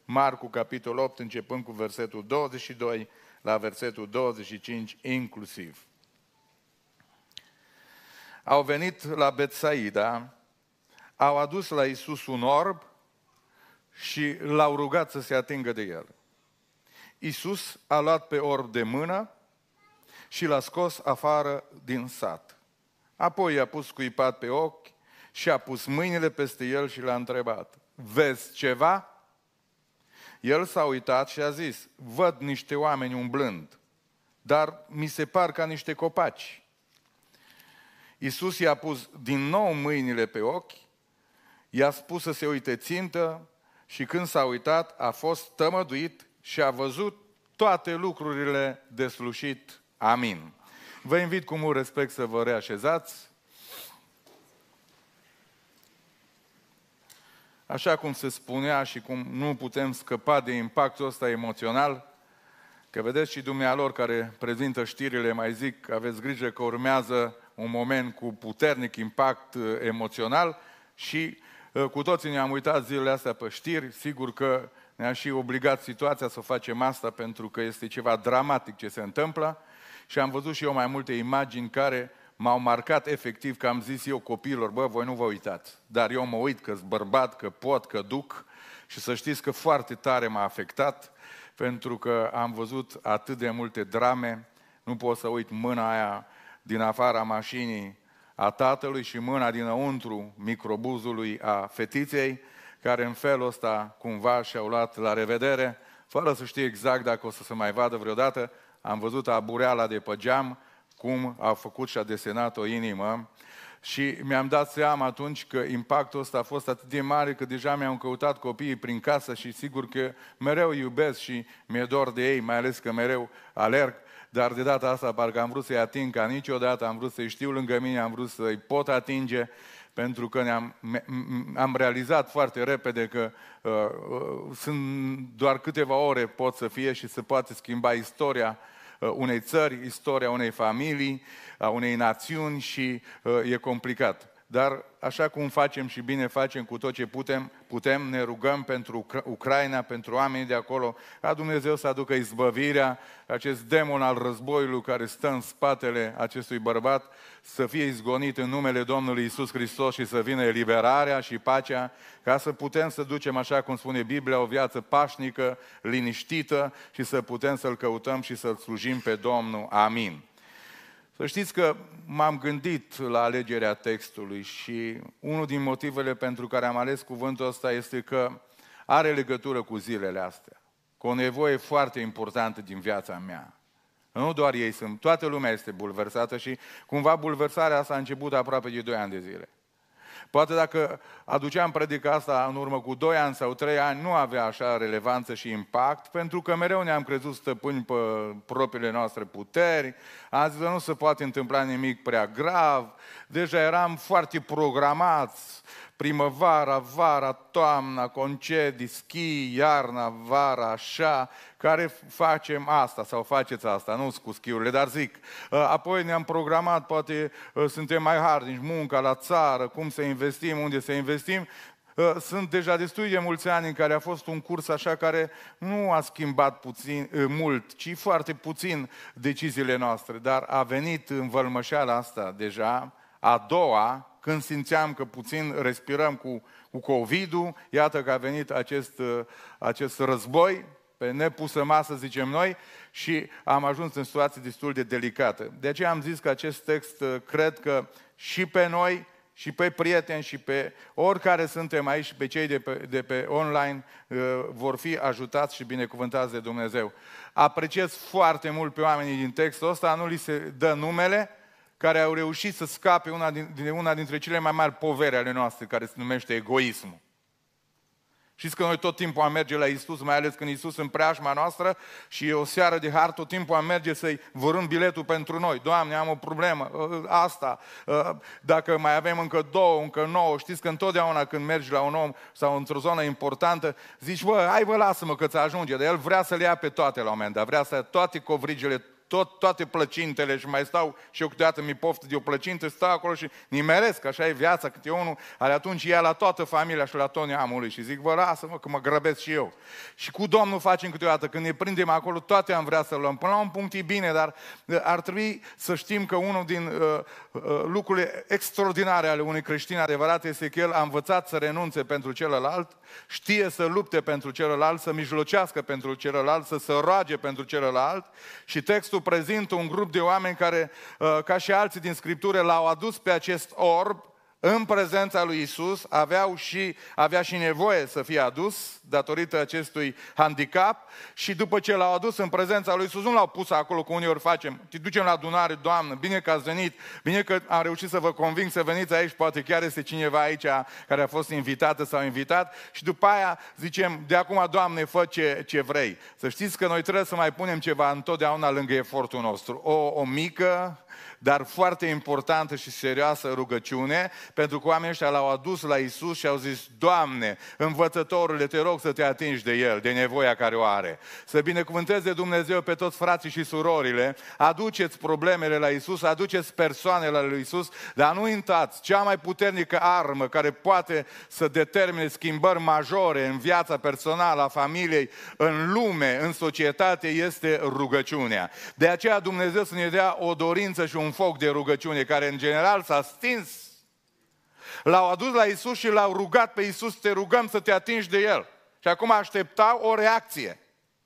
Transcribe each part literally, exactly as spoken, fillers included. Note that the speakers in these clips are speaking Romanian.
Marcu, capitolul opt, începând cu versetul douăzeci și doi la versetul douăzeci și cinci inclusiv. Au venit la Betsaida, au adus la Iisus un orb și l-au rugat să se atingă de el. Iisus a luat pe orb de mână și l-a scos afară din sat. Apoi i-a pus scuipat pe ochi și a pus mâinile peste el și l-a întrebat: vezi ceva? El s-a uitat și a zis: văd niște oameni umblând, dar mi se par ca niște copaci. Iisus i-a pus din nou mâinile pe ochi, i-a spus să se uite țintă și când s-a uitat a fost tămăduit și a văzut toate lucrurile deslușit. Amin. Vă invit cu mult respect să vă reașezați. Așa cum se spunea și cum nu putem scăpa de impactul ăsta emoțional, că vedeți și dumnealor care prezintă știrile mai zic, aveți grijă că urmează un moment cu puternic impact emoțional și cu toții ne-am uitat zilele astea pe știri, sigur că ne-a și obligat situația să facem asta pentru că este ceva dramatic ce se întâmplă și am văzut și eu mai multe imagini care m-au marcat efectiv, că am zis eu copiilor: bă, voi nu vă uitați, dar eu mă uit că-s bărbat, că pot, că duc și să știți că foarte tare m-a afectat pentru că am văzut atât de multe drame, nu pot să uit mâna aia din afara mașinii a tatălui și mâna dinăuntru microbuzului a fetiței, care în felul ăsta cumva și-au luat la revedere, fără să știe exact dacă o să se mai vadă vreodată. Am văzut abureala de pe geam, cum a făcut și a desenat o inimă și mi-am dat seama atunci că impactul ăsta a fost atât de mare că deja mi-au căutat copiii prin casă și sigur că mereu iubesc și mi-e dor de ei, mai ales că mereu alerg, dar de data asta parcă am vrut să-i ating ca niciodată, am vrut să-i știu lângă mine, am vrut să-i pot atinge, pentru că ne-am, am realizat foarte repede că uh, uh, sunt doar câteva ore pot să fie și se poate schimba istoria uh, unei țări, istoria unei familii, a unei națiuni și uh, e complicat. Dar așa cum facem și bine facem cu tot ce putem, putem, ne rugăm pentru Ucraina, pentru oamenii de acolo, ca Dumnezeu să aducă izbăvirea, acest demon al războiului care stă în spatele acestui bărbat, să fie izgonit în numele Domnului Iisus Hristos și să vină eliberarea și pacea, ca să putem să ducem, așa cum spune Biblia, o viață pașnică, liniștită și să putem să-L căutăm și să-L slujim pe Domnul. Amin. Să știți că m-am gândit la alegerea textului și unul din motivele pentru care am ales cuvântul ăsta este că are legătură cu zilele astea, cu o nevoie foarte importantă din viața mea. Nu doar ei sunt, toată lumea este bulversată și cumva bulversarea asta a început aproape de doi ani de zile. Poate dacă aduceam predica asta în urmă cu doi ani sau trei ani, nu avea așa relevanță și impact, pentru că mereu ne-am crezut stăpâni pe propriile noastre puteri, am zis că nu se poate întâmpla nimic prea grav, deja eram foarte programați, primăvara, vara, toamna, concedii, schi, iarna, vara, așa, care facem asta sau faceți asta, nu cu schiurile, dar zic. Apoi ne-am programat, poate suntem mai harnici, munca la țară, cum să investim, unde să investim. Sunt deja destui de mulți ani în care a fost un curs așa care nu a schimbat puțin, mult, ci foarte puțin deciziile noastre, dar a venit învălmășeala asta deja, a doua, când simțeam că puțin respirăm cu, cu COVID-ul, iată că a venit acest, acest război pe nepusă masă, zicem noi, și am ajuns în situații destul de delicate. De aceea am zis că acest text, cred că și pe noi, și pe prieteni, și pe oricare suntem aici, pe cei de pe, de pe online, vor fi ajutați și binecuvântați de Dumnezeu. Apreciez foarte mult pe oamenii din textul ăsta, nu li se dă numele, care au reușit să scape una din, din una dintre cele mai mari poveri ale noastre, care se numește egoismul. Știți că noi tot timpul am merge la Iisus, mai ales când Iisus în preajma noastră și e o seară de har, tot timpul am merge să-i vărâm biletul pentru noi. Doamne, am o problemă, asta, dacă mai avem încă două, încă nouă, știți că întotdeauna când mergi la un om sau într-o zonă importantă, zici, bă, hai vă lasă-mă că ți ajunge, dar el vrea să le ia pe toate la un moment dat, vrea să ia toate covrigile tot, toate plăcintele și mai stau și eu câteodată mi poftă de o plăcintă, stau acolo și nimeresc, așa e viața, câte unul, are atunci ia la toată familia și la tot neamului și zic, vă lasă-mă că mă grăbesc și eu. Și cu Domnul facem câteodată, când ne prindem acolo, toate am vrea să luăm. Până la un punct e bine, dar ar trebui să știm că unul din uh, uh, lucrurile extraordinare ale unui creștin adevărat este că el a învățat să renunțe pentru celălalt, știe să lupte pentru celălalt, să mijlocească pentru celălalt, să se roage pentru celălalt și textul prezintă un grup de oameni care, ca și alții din Scriptură, l-au adus pe acest orb în prezența lui Isus, aveau și, avea și nevoie să fie adus datorită acestui handicap și după ce l-au adus în prezența lui Isus, nu l-au pus acolo cum uneori facem, te ducem la adunare, Doamnă, bine că ați venit, bine că am reușit să vă conving să veniți aici, poate chiar este cineva aici care a fost invitată sau invitat și după aia zicem, de acum, Doamne, fă ce, ce vrei. Să știți că noi trebuie să mai punem ceva întotdeauna lângă efortul nostru, o, o mică, dar foarte importantă și serioasă rugăciune, pentru că oamenii ăștia l-au adus la Isus și au zis, Doamne, învățătorule, te rog să te atingi de el, de nevoia care o are. Să binecuvânteze Dumnezeu pe toți frații și surorile, aduceți problemele la Isus, aduceți persoanele la lui Isus, dar nu uitați, cea mai puternică armă care poate să determine schimbări majore în viața personală a familiei, în lume, în societate, este rugăciunea. De aceea Dumnezeu să ne dea o dorință și un foc de rugăciune, care în general s-a stins. L-au adus la Isus și l-au rugat pe Isus, te rugăm să te atingi de el. Și acum așteptau o reacție.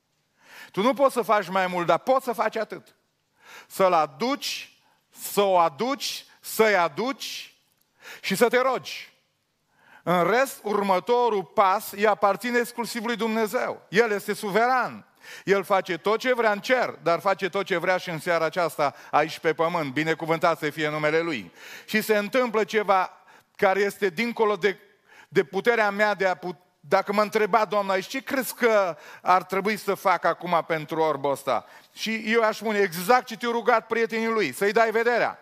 Tu nu poți să faci mai mult, dar poți să faci atât. Să-l aduci, să o aduci, să-i aduci și să te rogi. În rest, următorul pas îi aparține exclusiv lui Dumnezeu. El este suveran. El face tot ce vrea în cer, dar face tot ce vrea și în seara aceasta aici pe pământ. Binecuvântat să fie numele Lui. Și se întâmplă ceva care este dincolo de, de puterea mea de a put, dacă mă întreba Doamna aici, ce crezi că ar trebui să fac acum pentru orbul ăsta? Și eu aș spune exact ce te-a rugat prietenii lui, să-i dai vederea.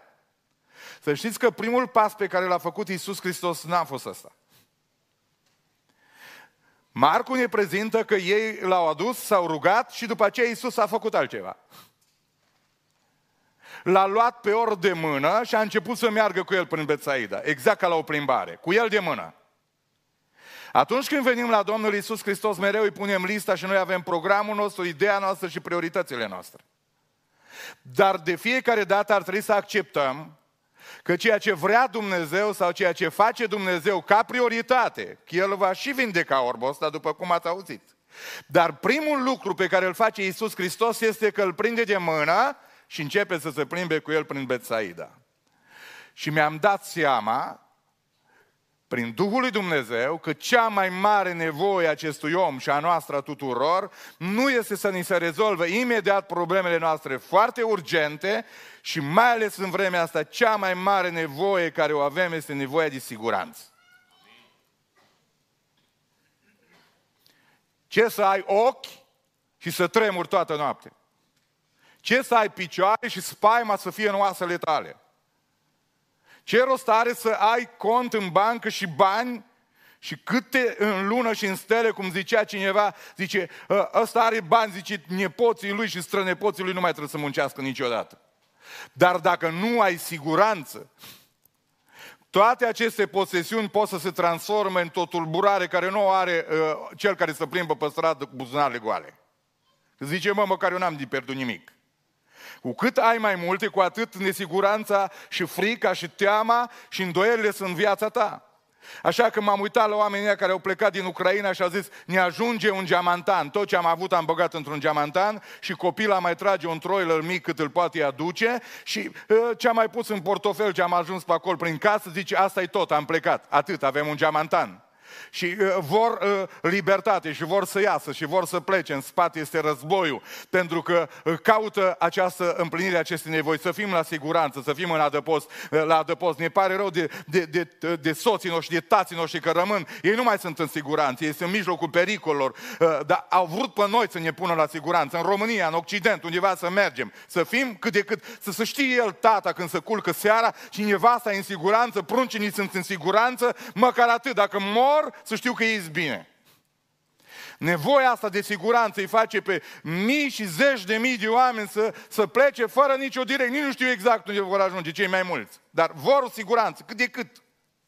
Să știți că primul pas pe care l-a făcut Iisus Hristos n-a fost ăsta. Marcu ne prezintă că ei l-au adus, s-au rugat și după aceea Iisus a făcut altceva. L-a luat pe orb de mână și a început să meargă cu el prin Betsaida, exact ca la o plimbare, cu el de mână. Atunci când venim la Domnul Iisus Hristos, mereu îi punem lista și noi avem programul nostru, ideea noastră și prioritățile noastre. Dar de fiecare dată ar trebui să acceptăm că ceea ce vrea Dumnezeu sau ceea ce face Dumnezeu ca prioritate, că El va și vindeca orbul ăsta, după cum ați auzit. Dar primul lucru pe care îl face Iisus Hristos este că îl prinde de mână și începe să se plimbe cu el prin Betsaida. Și mi-am dat seama, prin Duhul lui Dumnezeu, că cea mai mare nevoie a acestui om și a noastră a tuturor nu este să ni se rezolve imediat problemele noastre foarte urgente și mai ales în vremea asta, cea mai mare nevoie care o avem este nevoia de siguranță. Ce să ai ochi și să tremuri toată noaptea? Ce să ai picioare și spaima să fie în oasele tale? Ce rost are să ai cont în bancă și bani și câte în lună și în stele, cum zicea cineva, zice, ăsta are bani, zice, nepoții lui și strănepoții lui nu mai trebuie să muncească niciodată. Dar dacă nu ai siguranță, toate aceste posesiuni pot să se transforme într-o tulburare care nu o are uh, cel care se plimbă pe stradă cu buzunarele goale. Zice, mă, măcar eu n-am de pierdut nimic. Cu cât ai mai multe, cu atât nesiguranța și frica și teama și îndoielile sunt în viața ta. Așa că m-am uitat la oamenii care au plecat din Ucraina și au zis, ne ajunge un geamantan. Tot ce am avut am băgat într-un geamantan și copila mai trage un trailer mic cât îl poate aduce și uh, ce am mai pus în portofel, ce am ajuns pe acolo prin casă, zice, asta e tot, am plecat. Atât, avem un geamantan. Și uh, vor uh, libertate și vor să iasă și vor să plece. În spate este războiul, pentru că uh, caută această împlinire a acestei nevoi, să fim la siguranță, să fim în adăpost, uh, la adăpost. Ne pare rău de, de, de, de soții noștri, de tații noștri că rămân. Ei nu mai sunt în siguranță, ei sunt în mijlocul pericolelor, uh, dar au vrut pe noi să ne pună la siguranță. În România, în Occident, undeva să mergem, să fim cât de cât, să, să știe el tata când se culcă seara și nevasta e în siguranță, pruncinii sunt în siguranță, măcar atât, dacă mor, să știu că ei sunt bine. Nevoia asta de siguranță îi face pe mii și zeci de mii de oameni să, să plece fără nicio direcție. Nici nu știu exact unde vor ajunge cei mai mulți, dar vor o siguranță, cât de cât.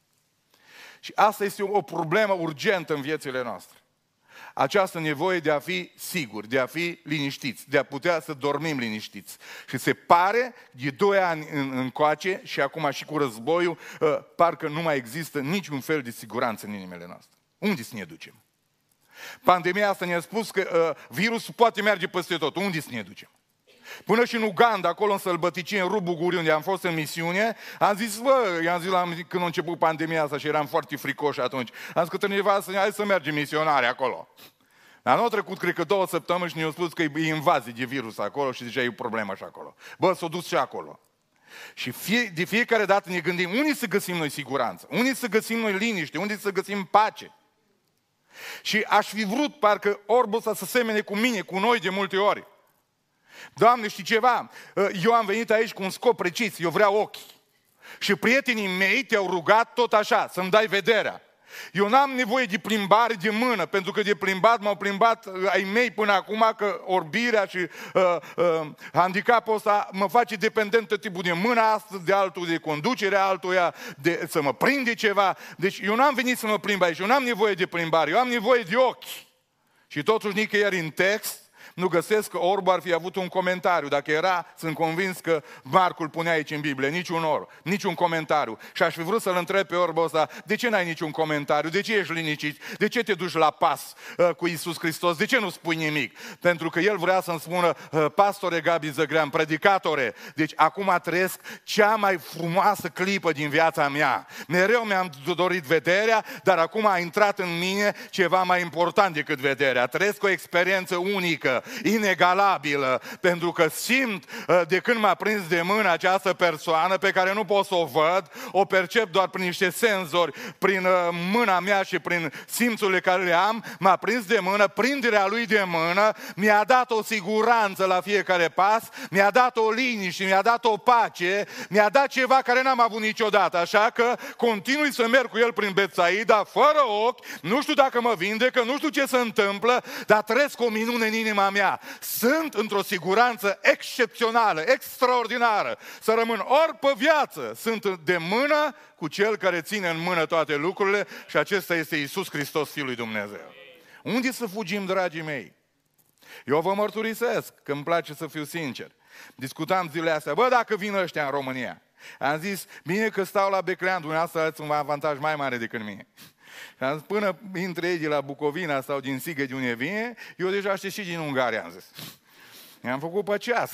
Și asta este o problemă urgentă în viețile noastre. Această nevoie de a fi siguri, de a fi liniștiți, de a putea să dormim liniștiți. Și se pare, de doi ani în, încoace și acum și cu războiul, uh, parcă nu mai există niciun fel de siguranță în inimile noastre. Unde să ne ducem? Pandemia asta ne-a spus că uh, virusul poate merge peste tot. Unde să ne ducem? Până și în Uganda, acolo în sălbăticie, în Rubul Guri, unde am fost în misiune, am zis, bă, i-am zis la, când a început pandemia asta și eram foarte fricoși atunci, am zis că nevastă, hai să mergem misionare acolo. Dar nu a trecut, cred că două săptămâni și ne-au spus că e invazie de virus acolo și deja e o problemă și acolo. Bă, s-a dus și acolo. Și fie, de fiecare dată ne gândim, unde să găsim noi siguranță? Unde să găsim noi liniște? Unde să găsim pace? Și aș fi vrut parcă orbul ăsta să semene cu mine, cu noi de multe ori. Doamne, știi ceva? Eu am venit aici cu un scop precis, eu vreau ochi. Și prietenii mei te-au rugat tot așa, să-mi dai vederea. Eu n-am nevoie de plimbare de mână, pentru că de plimbat m-au plimbat ai mei până acum, că orbirea și uh, uh, handicapul ăsta mă face dependent tot tipul de mâna asta, de altul, de conducerea altuia, de, să mă prinde ceva. Deci eu n-am venit să mă plimb aici, eu n-am nevoie de plimbare, eu am nevoie de ochi. Și totuși nicăieri în text nu găsesc că orbul ar fi avut un comentariu. Dacă era, sunt convins că Marcul punea aici în Biblie, niciun orb, niciun comentariu. Și aș fi vrut să-l întreb pe orbul ăsta, de ce n-ai niciun comentariu? De ce ești liniștit? De ce te duci la pas uh, cu Iisus Hristos? De ce nu spui nimic? Pentru că el vrea să-mi spună, uh, pastore Gabi Zăgrean, predicatore, deci acum trăiesc cea mai frumoasă clipă din viața mea. Mereu mi-am dorit vederea, dar acum a intrat în mine ceva mai important decât vederea. Trăiesc o experiență unică, inegalabilă, pentru că simt de când m-a prins de mână această persoană pe care nu pot să o văd, o percep doar prin niște senzori, prin mâna mea și prin simțurile care le am, m-a prins de mână, prinderea lui de mână mi-a dat o siguranță la fiecare pas, mi-a dat o liniște, mi-a dat o pace, mi-a dat ceva care n-am avut niciodată, așa că continui să merg cu el prin Betsaida, fără ochi, nu știu dacă mă vindecă, nu știu ce se întâmplă, dar trăiesc o minune în inima mea. Sunt într-o siguranță excepțională, extraordinară. Să rămân ori pe viață, sunt de mână cu Cel care ține în mână toate lucrurile și acesta este Iisus Hristos, Fiul lui Dumnezeu. Unde să fugim, dragii mei? Eu vă mărturisesc că îmi place să fiu sincer. Discutam zilele astea, bă, dacă vin ăștia în România. Am zis, bine că stau la Beclean, dumneavoastră ați un avantaj mai mare decât mine. Și am zis, până intre ei de la Bucovina sau din Sigă de unde vine, eu deja știu și din Ungaria, am zis. I-am făcut pe ceas.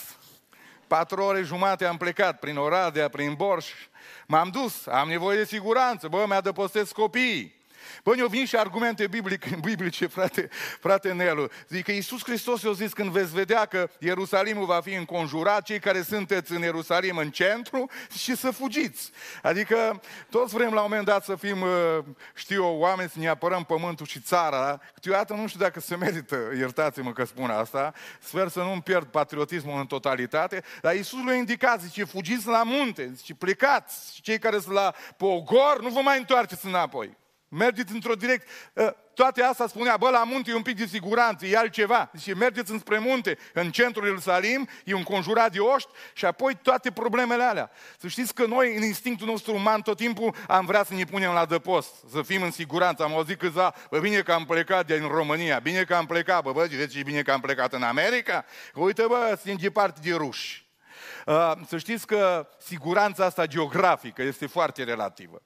Patru ore jumate am plecat prin Oradea, prin Borș. M-am dus, am nevoie de siguranță, bă, mi-adăpostesc copiii. Bă, ne-au venit și argumente biblice, biblice frate, frate Nelu. Zic că Iisus Hristos i-a zis, când veți vedea că Ierusalimul va fi înconjurat, cei care sunteți în Ierusalim în centru, și să fugiți. Adică toți vrem la un moment dat să fim, știu eu, oameni, să ne apărăm pământul și țara. Câteodată nu știu dacă se merită, iertați-mă că spun asta, sper să nu-mi pierd patriotismul în totalitate, dar Iisus le-a indicat, zice, fugiți la munte, zice, plecați, și cei care sunt la Pogor, nu vă mai întoarceți înapoi. Mergeți într-o direcție. Toate astea spunea, bă, la munte e un pic de siguranță, e altceva. Zice, mergeți înspre munte, în centrul Ierusalim, e înconjurat de oști și apoi toate problemele alea. Să știți că noi, în instinctul nostru uman, tot timpul am vrea să ne punem la adăpost, să fim în siguranță. Am auzit câțiva, bă, bine că am plecat din România, bine că am plecat, bă, bă, ziceți, bine că am plecat în America? Că uite, bă, sunt departe de ruși. Uh, să știți că siguranța asta geografică este foarte relativă.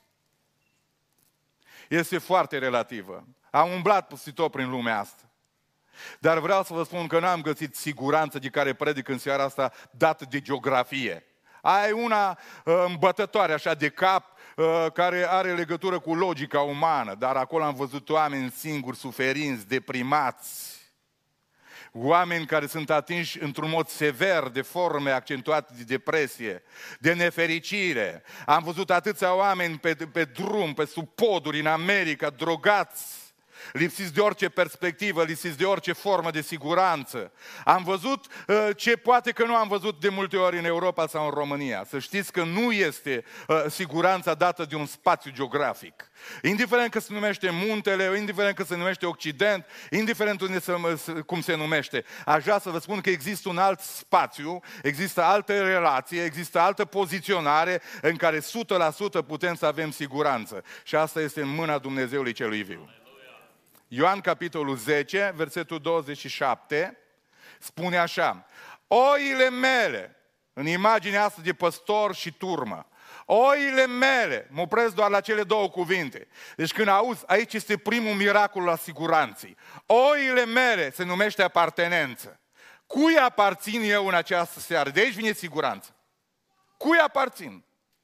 Este foarte relativă. Am umblat peste tot prin lumea asta. Dar vreau să vă spun că n-am găsit siguranță de care predic în seara asta dată de geografie. Ai una uh, îmbătătoare așa de cap, uh, care are legătură cu logica umană, dar acolo am văzut oameni singuri, suferinți, deprimați. Oameni care sunt atinși într-un mod sever de forme accentuate de depresie, de nefericire. Am văzut atâția oameni pe, pe drum, pe sub poduri în America, drogați, lipsiți de orice perspectivă, lipsiți de orice formă de siguranță. Am văzut uh, ce poate că nu am văzut de multe ori în Europa sau în România. Să știți că nu este uh, siguranța dată de un spațiu geografic. Indiferent că se numește Muntele, indiferent că se numește Occident, indiferent unde se, cum se numește, aș vrea să vă spun că există un alt spațiu, există altă relație, există altă poziționare în care o sută la sută putem să avem siguranță. Și asta este în mâna Dumnezeului celui viu. Ioan, capitolul zece, versetul douăzeci și șapte, spune așa: oile mele, în imaginea asta de păstor și turmă, oile mele, mă opresc doar la cele două cuvinte. Deci când auzi, aici este primul miracol al siguranței. Oile mele se numește apartenență. Cui aparțin eu în această seară? De aici vine siguranță. Cui aparțin?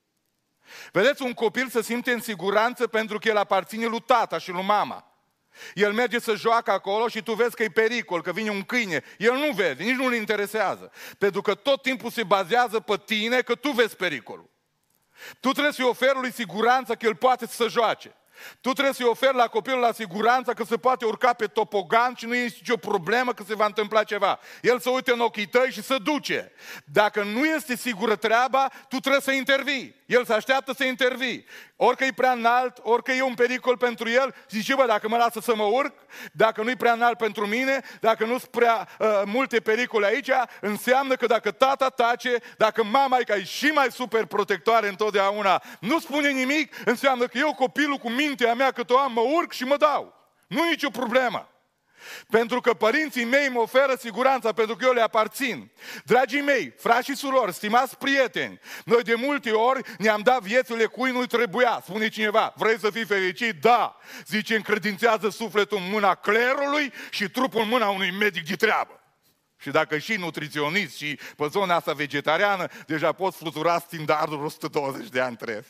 Vedeți, un copil se simte în siguranță pentru că el aparține lui tata și lui mama. El merge să joacă acolo și tu vezi că e pericol, că vine un câine. El nu vede, nici nu-l interesează. Pentru că tot timpul se bazează pe tine că tu vezi pericolul. Tu trebuie să-i oferi lui siguranță că el poate să se joace. Tu trebuie să-i oferi la copilul la siguranță că se poate urca pe topogan și nu e nicio problemă că se va întâmpla ceva. El se uită în ochii tăi și se duce. Dacă nu este sigură treaba, tu trebuie să intervii. El se așteaptă să intervii. Orică e prea înalt, orică e un pericol pentru el, zice, bă, dacă mă lasă să mă urc, dacă nu e prea înalt pentru mine, dacă nu sunt prea uh, multe pericole aici, înseamnă că dacă tata tace, dacă mama e, că e și mai super protectoare întotdeauna, nu spune nimic, înseamnă că eu, copilul cu mintea mea, cât o am, mă urc și mă dau. Nu e nicio problemă. Pentru că părinții mei mă oferă siguranța, pentru că eu le aparțin. Dragii mei, frați și surori, stimați prieteni, noi de multe ori ne-am dat viețile cui nu-i trebuia. Spune cineva, vrei să fii fericit? Da! Zice, încredințează sufletul în mâna clerului și trupul în mâna unui medic de treabă. Și dacă și nutriționist și pe zona asta vegetariană, deja poți flutura standardul o sută douăzeci de ani trăiesc.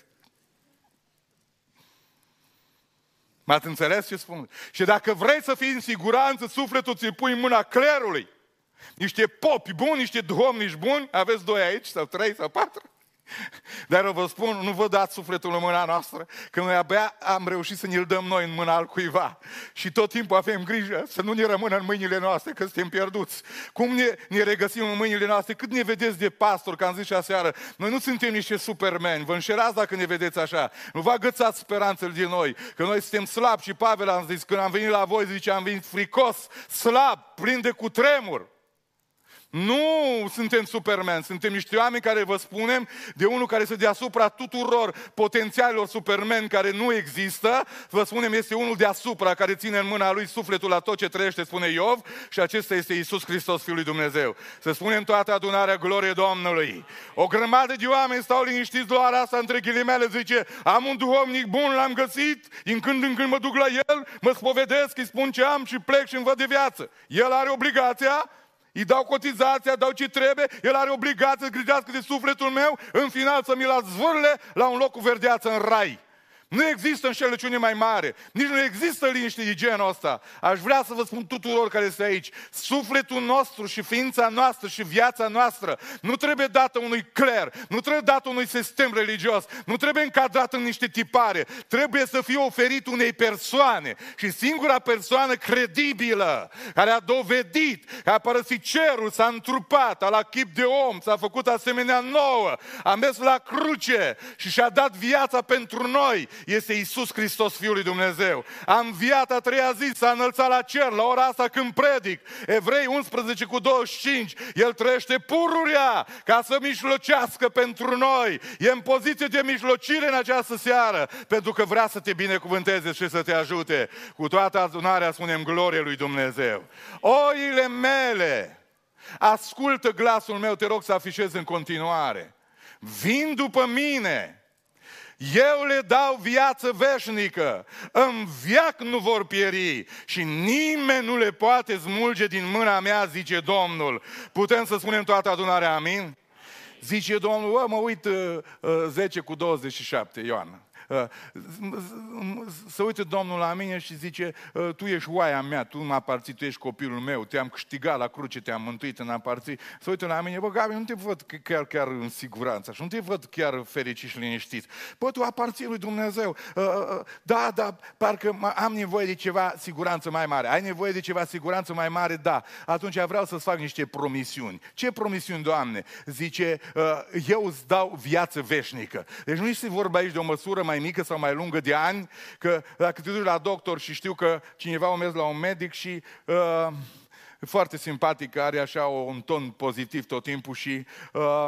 M-ați înțeles ce spun? Și dacă vrei să fii în siguranță, sufletul ți-l pui în mâna clerului. Niște popi buni, niște duhovnici buni, aveți doi aici, sau trei, sau patru. Dar eu vă spun, nu vă dați sufletul în mâna noastră, că noi abia am reușit să ne-l dăm noi în mâna altcuiva. Și tot timpul avem grijă să nu ne rămână în mâinile noastre, că suntem pierduți. Cum ne, ne regăsim în mâinile noastre? Cât ne vedeți de pastor, că am zis și aseară, noi nu suntem niște supermeni, vă înșelați dacă ne vedeți așa. Nu vă agățați speranțele din noi, că noi suntem slabi. Și Pavel am zis, când am venit la voi, zice, am venit fricos, slab, plin de cutremur. Nu suntem superman, suntem niște oameni care vă spunem de unul care este deasupra tuturor potențialilor superman care nu există. Vă spunem, este unul deasupra care ține în mâna lui sufletul la tot ce trăiește, spune Iov, și acesta este Iisus Hristos, Fiul lui Dumnezeu. Să spunem toată adunarea glorie Domnului. O grămadă de oameni stau liniștiți doar asta între ghilimele, zice, am un duhovnic bun, l-am găsit, din când în când mă duc la el, mă spovedesc, îi spun ce am și plec și îmi văd de viață. El are obligația, îi dau cotizația, dau ce trebuie, el are obligația să grijească de sufletul meu, în final să mi-l zvârle la un loc cu verdeață în rai. Nu există înșelăciune mai mare, nici nu există liniște de genul ăsta. Aș vrea să vă spun tuturor care este aici, sufletul nostru și ființa noastră și viața noastră nu trebuie dată unui cler, nu trebuie dată unui sistem religios, nu trebuie încadrat în niște tipare, trebuie să fie oferit unei persoane și singura persoană credibilă, care a dovedit că a părăsit cerul, s-a întrupat, a la chip de om, s-a făcut asemenea nouă, a mers la cruce și și-a dat viața pentru noi, este Iisus Hristos, Fiul lui Dumnezeu. A înviat a treia zi, s-a înălțat la cer, la ora asta când predic. Evrei unsprezece cu douăzeci și cinci, El trăiește pururea ca să mijlocească pentru noi. E în poziție de mijlocire în această seară, pentru că vrea să te binecuvânteze și să te ajute. Cu toată adunarea spunem glorie lui Dumnezeu. Oile mele, ascultă glasul meu, te rog să afișezi în continuare. Vin după mine. Eu le dau viață veșnică, în veac nu vor pieri și nimeni nu le poate smulge din mâna mea, zice Domnul. Putem să spunem toată adunarea amin? Zice Domnul, bă, mă uit uh, uh, zece cu douăzeci și șapte, Ioan. Să uită Domnul la mine și zice, tu ești oaia mea, tu mă aparții, tu ești copilul meu, te-am câștigat la cruce, te-am mântuit în aparții. Să uită la mine, bă, Gabi, nu te văd chiar, chiar în siguranță și nu te văd chiar fericit și liniștit. Bă, tu aparții lui Dumnezeu. Da, da, parcă am nevoie de ceva siguranță mai mare. Ai nevoie de ceva siguranță mai mare? Da. Atunci vreau să-ți fac niște promisiuni. Ce promisiuni, Doamne? Zice, eu îți dau viață veșnică. Deci nu este vorba aici de o măsură mai mică sau mai lungă de ani, că dacă te duci la doctor și știu că cineva a mers la un medic și uh, foarte simpatic, are așa un ton pozitiv tot timpul și uh,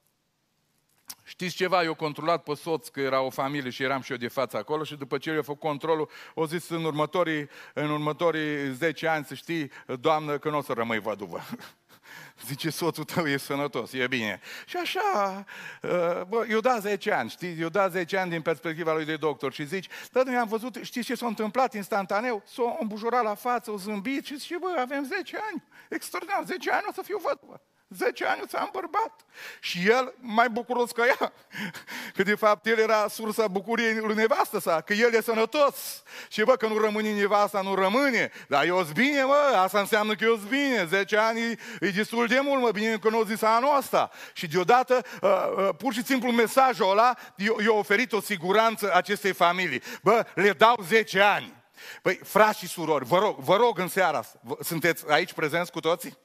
știți ceva, eu controlat pe soț, că era o familie și eram și eu de față acolo și după ce eu făcut controlul, o zis în următorii, în următorii zece ani, să știi, Doamnă, că nu o să rămâi văduvă. Zice, soțul tău e sănătos, e bine. Și așa, bă, eu da zece ani, știi, eu da zece ani din perspectiva lui de doctor și zici, da, noi am văzut, știți ce s-a întâmplat instantaneu? S-a îmbujurat la față, o zâmbit și zice, bă, avem zece ani, extraordinar, zece ani o să fiu văduvă. zece ani ți-am bărbat. Și el mai bucuros ca ea. Că de fapt el era sursa bucuriei lui nevastă sa, că el e sănătos. Și bă, că nu rămâne nevasta, nu rămâne. Dar eu sunt bine, mă, asta înseamnă că eu sunt bine. zece ani e, e destul de mult, mă, bine că nu o zis anul ăsta. Și deodată, uh, uh, pur și simplu mesajul ăla, i-a oferit o siguranță acestei familii. Bă, le dau zece ani. Păi, frați și surori, vă rog, vă rog în seara asta, sunteți aici prezenți cu toții?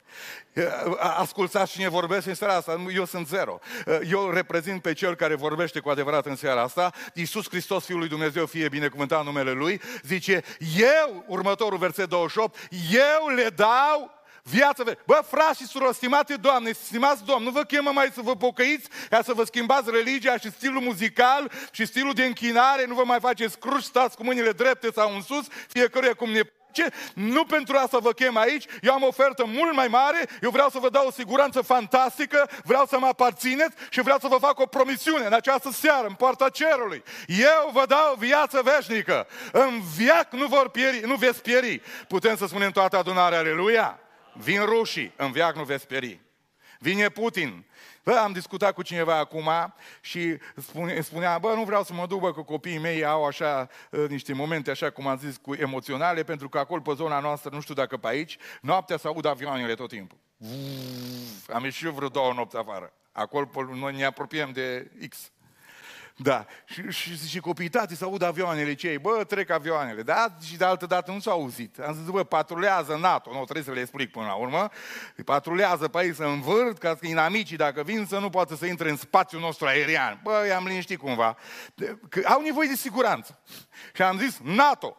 Ascultați cine vorbește în seara asta, eu sunt zero. Eu reprezint pe cel care vorbește cu adevărat în seara asta, Iisus Hristos, Fiul lui Dumnezeu, fie binecuvântat numele Lui, zice, eu, următorul verset douăzeci și opt, eu le dau viață veșnică. Bă, frați și surori, stimate Doamne, stimați Domn, nu vă chemă mai să vă pocăiți ca să vă schimbați religia și stilul muzical și stilul de închinare, nu vă mai faceți cruci, stați cu mâinile drepte sau în sus, fiecăruia cum ne place. Nu pentru asta vă chem aici, eu am o ofertă mult mai mare, eu vreau să vă dau o siguranță fantastică, vreau să mă aparțineți și vreau să vă fac o promisiune în această seară, în poarta cerului. Eu vă dau viață veșnică. În veac nu, vor pieri, nu veți pieri. Putem să spunem toată adunarea, aleluia? Vin rușii, în veac nu veți pieri. Vine Putin. Bă, am discutat cu cineva acum și spune, spunea, bă, nu vreau să mă duc, bă, că copiii mei au așa niște momente, așa cum am zis, cu emoționale, pentru că acolo pe zona noastră, nu știu dacă pe aici, noaptea se aud avioanele tot timpul. Uf, am ieșit vreo două nopți afară. Acolo noi ne apropiem de X. Da, și, și, și copiii, tati, se aud avioanele cei, bă, trec avioanele, da? Și de altă dată nu s-au auzit. Am zis, bă, patrulează NATO, nu trebuie să le explic până la urmă, patrulează pe aici să învârt, ca să inamicii, dacă vin, să nu poată să intre în spațiul nostru aerian. Bă, i-am liniștit cumva, că au nevoie de siguranță. Și am zis, NATO.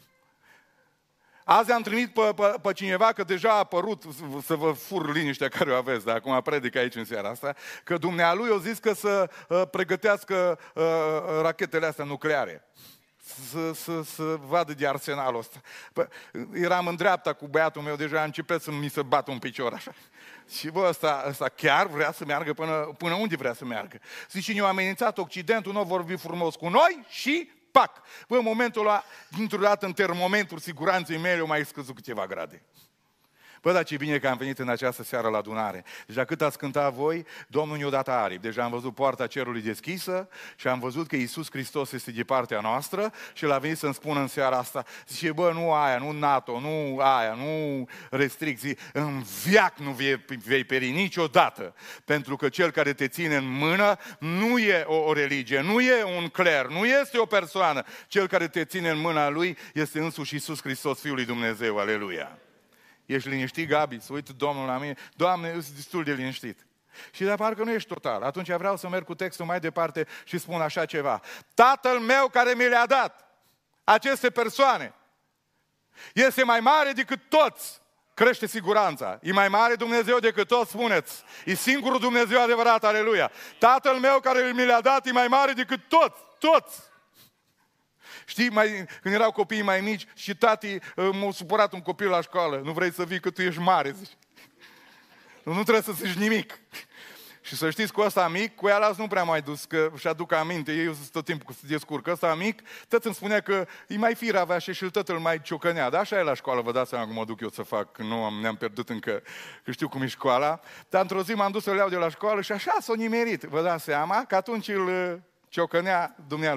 Azi am trimis pe, pe, pe cineva, că deja a apărut, să vă fur liniștea care o aveți, dar acum predic aici în seara asta, că dumnealui a zis că să uh, pregătească uh, rachetele astea nucleare. Să, să, să vadă de arsenalul ăsta. Pă, eram în dreapta cu băiatul meu, deja a început să mi se bată un picior așa. Și bă, ăsta, ăsta chiar vrea să meargă până, până unde vrea să meargă. Zice, ne-a amenințat Occidentul, nu a vorbit frumos cu noi și... Pac! Bă, în momentul ăla, dintr-o dată, în termometrul siguranței mele, au mai scăzut câteva grade. Bă, dar ce bine că am venit în această seară la adunare. Deja cât ați cântat voi, Domnul ne-a dat aripi. Deja am văzut poarta cerului deschisă și am văzut că Iisus Hristos este de partea noastră și l-a venit să-mi spună în seara asta, zice, bă, nu aia, nu NATO, nu aia, nu restricții, în veac nu vei, vei peri niciodată, pentru că cel care te ține în mână nu e o, o religie, nu e un cler, nu este o persoană. Cel care te ține în mâna lui este însuși Iisus Hristos, Fiul lui Dumnezeu, aleluia. Ești liniștit, Gabi? Să uită Domnul la mine. Doamne, eu sunt destul de liniștit. Și de parcă nu ești total. Atunci vreau să merg cu textul mai departe și spun așa ceva. Tatăl meu care mi le-a dat aceste persoane este mai mare decât toți. Crește siguranța. E mai mare Dumnezeu decât toți, spuneți. E singurul Dumnezeu adevărat, aleluia. Tatăl meu care mi le-a dat e mai mare decât toți. Toți. Știi, mai, când erau copiii mai mici și tati m-a supărat un copil la școală. Nu vrei să vii că tu ești mare, zici. Nu trebuie să zici nimic. Și să știți, cu ăsta mic, cu ea nu prea mai dus, că și aduc aminte, eu sunt tot timpul să descurc. Ăsta mic, tot îmi spunea că e mai fir, avea și și tot îl mai ciocănea. Dar așa e la școală, vă dați seama cum mă duc eu să fac, nu am, ne-am pierdut încă, că știu cum e școala. Dar într-o zi m-am dus să-l iau de la școală și așa s-o nimerit. Vă dați seama că atunci îl ciocănea dumnealui.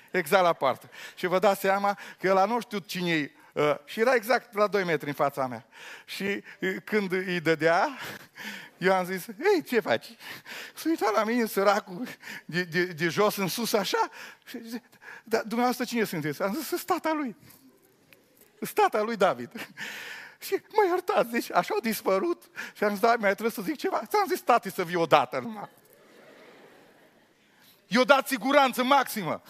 Exact la poartă. Și vă dați seama că ăla nu știu cine e. Uh, și era exact la doi metri în fața mea. Și uh, când îi dădea, eu am zis, ei, ce faci? S-a uitat la mine, săracul, de, de, de jos în sus, așa. Și zice, dar dumneavoastră cine sunteți? Am zis, sunt tata lui. Sunt tata lui David. Și mă iertați, deci așa au dispărut. Și am zis, da, mai trebuie să zic ceva. Ți-am zis, tati, să vii odată numai. I-o dat siguranță maximă.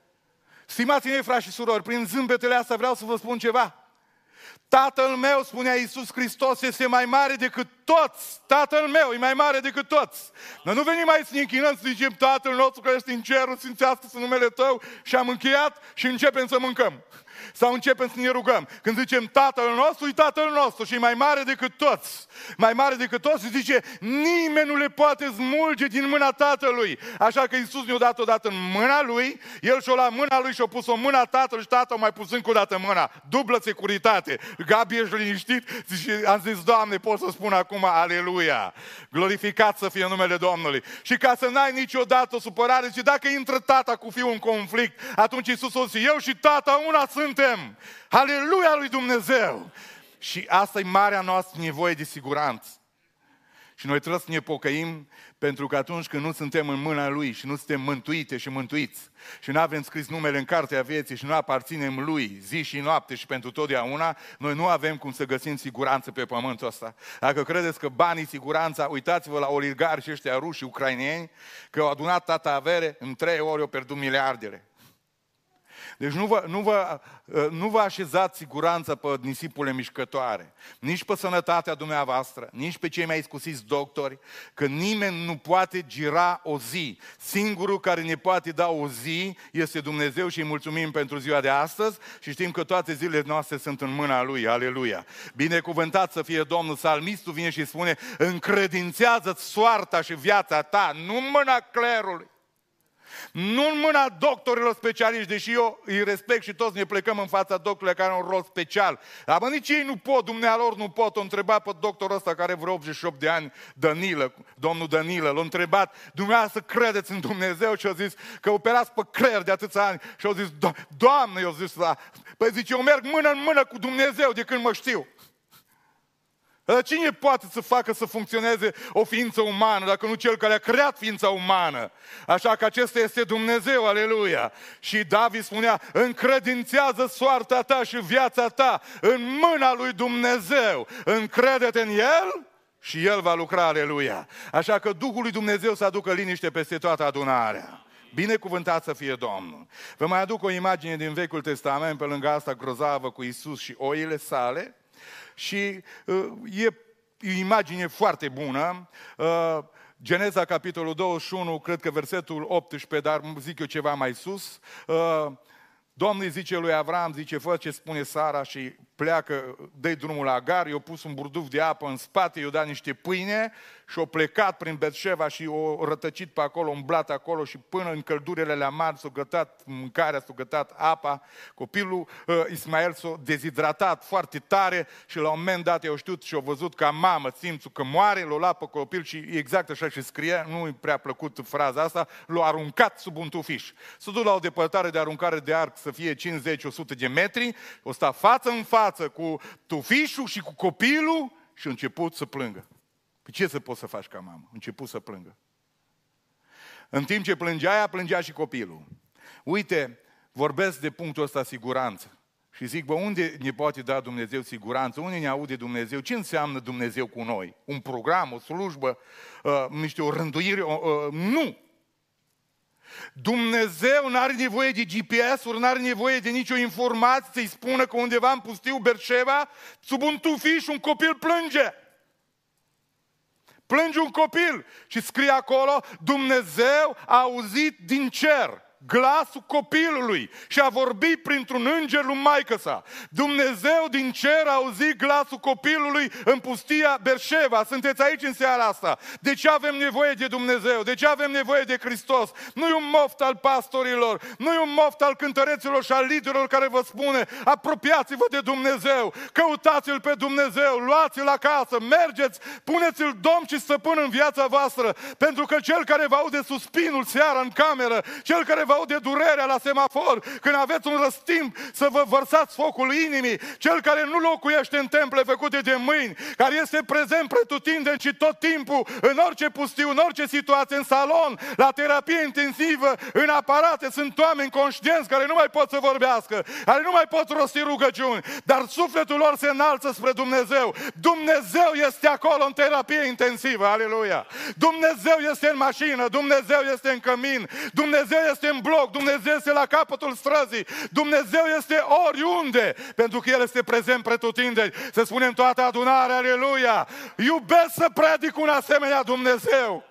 Stimați mei, frați și surori, prin zâmbetele astea vreau să vă spun ceva. Tatăl meu, spunea Iisus Hristos, este mai mare decât toți. Tatăl meu e mai mare decât toți. Noi nu venim aici să ne închinăm, să zicem Tatăl nostru care este în cerul, sfințească-se numele Tău și am încheiat și începem să mâncăm. Sau începem să ne rugăm. Când zicem Tatăl nostru, e Tatăl nostru și e mai mare decât toți. Mai mare decât toți și zice, nimeni nu le poate smulge din mâna Tatălui. Așa că Iisus ne-a dat odată în mâna Lui, El și-o luat mâna Lui și-a pus-o în mâna Tatălui și Tatăl mai pus încă o dată mâna. Dublă securitate. Gabi, ești liniștit? Zice, am zis, Doamne, pot să spun acum, aleluia. Glorificat să fie numele Domnului. Și ca să n-ai niciodată o supărare, zice, dacă intră tata cu fiul în conflict, atunci Iisus o zice, eu și tata una suntem. Aleluia lui Dumnezeu! Și asta e marea noastră nevoie de siguranță. Și noi trebuie să ne pocăim, pentru că atunci când nu suntem în mâna Lui și nu suntem mântuite și mântuiți și nu avem scris numele în cartea vieții și nu aparținem Lui zi și noapte și pentru totdeauna, noi nu avem cum să găsim siguranță pe pământul ăsta. Dacă credeți că banii, siguranța, uitați-vă la oligarhi și ăștia ruși, ucraineni, că au adunat tata avere, în trei ori au pierdut miliardele. Deci nu vă, nu, vă, nu vă așezați siguranța pe nisipurile mișcătoare, nici pe sănătatea dumneavoastră, nici pe cei mai iscusiți doctori, că nimeni nu poate gira o zi. Singurul care ne poate da o zi este Dumnezeu și îi mulțumim pentru ziua de astăzi și știm că toate zilele noastre sunt în mâna Lui. Aleluia! Binecuvântat să fie Domnul. Psalmistul vine și spune, încredințează-ți soarta și viața ta, nu în mâna clerului. Nu în mâna doctorilor specialiști, deși eu îi respect și toți ne plecăm în fața doctorilor care au un rol special. Dar bă, nici ei nu pot, dumnealor nu pot. O întreba pe doctorul ăsta care are vreo optzeci și opt de ani, Danilă, domnul Danilă, l-a întrebat, dumneavoastră credeți în Dumnezeu? Și a zis că operați pe creier de atâția ani. Și a zis, Doamne, eu zis, da. Păi zice, eu merg mână în mână cu Dumnezeu de când mă știu. Dar cine poate să facă să funcționeze o ființă umană, dacă nu cel care a creat ființa umană? Așa că acesta este Dumnezeu, aleluia! Și David spunea, încredințează soarta ta și viața ta în mâna lui Dumnezeu. Încrede-te în El și El va lucra, aleluia! Așa că Duhul lui Dumnezeu să aducă liniște peste toată adunarea. Binecuvântat să fie Domnul! Vă mai aduc o imagine din Vechiul Testament, pe lângă asta grozavă cu Iisus și oile sale. Și uh, e o imagine foarte bună. Uh, Geneza, capitolul douăzeci și unu, cred că versetul optsprezece, dar zic eu ceva mai sus. Uh, Domnul îi zice lui Avram, zice, fă ce spune Sara și pleacă, dă drumul la Agar, i-a pus un burduf de apă în spate, i-a dat niște pâine și a plecat prin Betșeva și o rătăcit pe acolo, umblat acolo și până în căldurile la mari s-a gătat mâncarea, s-a gătat apa. Copilul uh, Ismael s-a dezidratat foarte tare și la un moment dat i-a știut și a văzut ca mamă simțul că moare, l-a luat pe copil și exact așa și scrie, nu i prea plăcut fraza asta, l-a aruncat sub un tufiș. S-a dus la o depărtare de aruncare de arc să fie cincizeci la o sută de metri, o sta față în față cu tufișul și cu copilul și a început să plângă. Păi ce să poți să faci ca mamă? A început să plângă. În timp ce plângea ea, plângea și copilul. Uite, vorbesc de punctul ăsta siguranță. Și zic, bă, unde ne poate da Dumnezeu siguranță? Unde ne aude Dumnezeu? Ce înseamnă Dumnezeu cu noi? Un program, o slujbă, uh, niște o rânduire? Uh, uh, nu! Dumnezeu n-are nevoie de G P S-uri, n-are nevoie de nicio informație să-i spună că undeva în pustiu Berșeva, sub un tufiș, un copil plânge. Plânge un copil și scrie acolo, Dumnezeu a auzit din cer glasul copilului și a vorbit printr-un înger lui maică sa. Dumnezeu din cer a auzit glasul copilului în pustia Berșeva. Sunteți aici în seara asta. De ce avem nevoie de Dumnezeu? De ce avem nevoie de Hristos? Nu e un moft al pastorilor, nu e un moft al cântăreților și al liderilor care vă spune, apropiați-vă de Dumnezeu, căutați-L pe Dumnezeu, luați-L acasă, mergeți, puneți-L Domn și stăpân în viața voastră, pentru că cel care vă aude suspinul seara în cameră, cel care vă aude durerea la semafor, când aveți un răstimp să vă vărsați focul inimii, cel care nu locuiește în temple făcute de mâini, care este prezent pretutindeni și tot timpul, în orice pustiu, în orice situație, în salon, la terapie intensivă, în aparate, sunt oameni conștienți care nu mai pot să vorbească, care nu mai pot rosti rugăciuni, dar sufletul lor se înalță spre Dumnezeu. Dumnezeu este acolo în terapie intensivă, aleluia! Dumnezeu este în mașină, Dumnezeu este în cămin, Dumnezeu este în bloc, Dumnezeu este la capătul străzii, Dumnezeu este oriunde, pentru că El este prezent pretutindeni. Să spunem toată adunarea, aleluia! Iubesc să predic un asemenea Dumnezeu.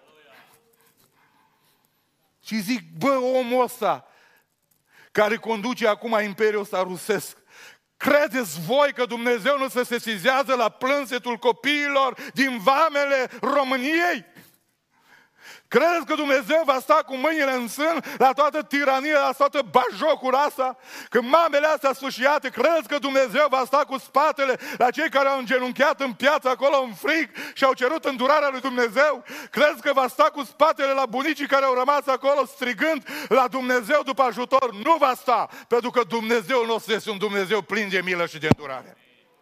Și zic, bă, omul ăsta care conduce acum imperiul ăsta rusesc, credeți voi că Dumnezeu nu se sesizează la plânsetul copiilor din vamele României? Credeți că Dumnezeu va sta cu mâinile în sân la toată tirania, la toată bajocul asta? Că mamele astea sfâșiate, credeți că Dumnezeu va sta cu spatele la cei care au îngenunchiat în piață acolo în frig și au cerut îndurarea lui Dumnezeu? Credeți că va sta cu spatele la bunicii care au rămas acolo strigând la Dumnezeu după ajutor? Nu va sta, pentru că Dumnezeu nostru este un Dumnezeu plin de milă și de îndurare.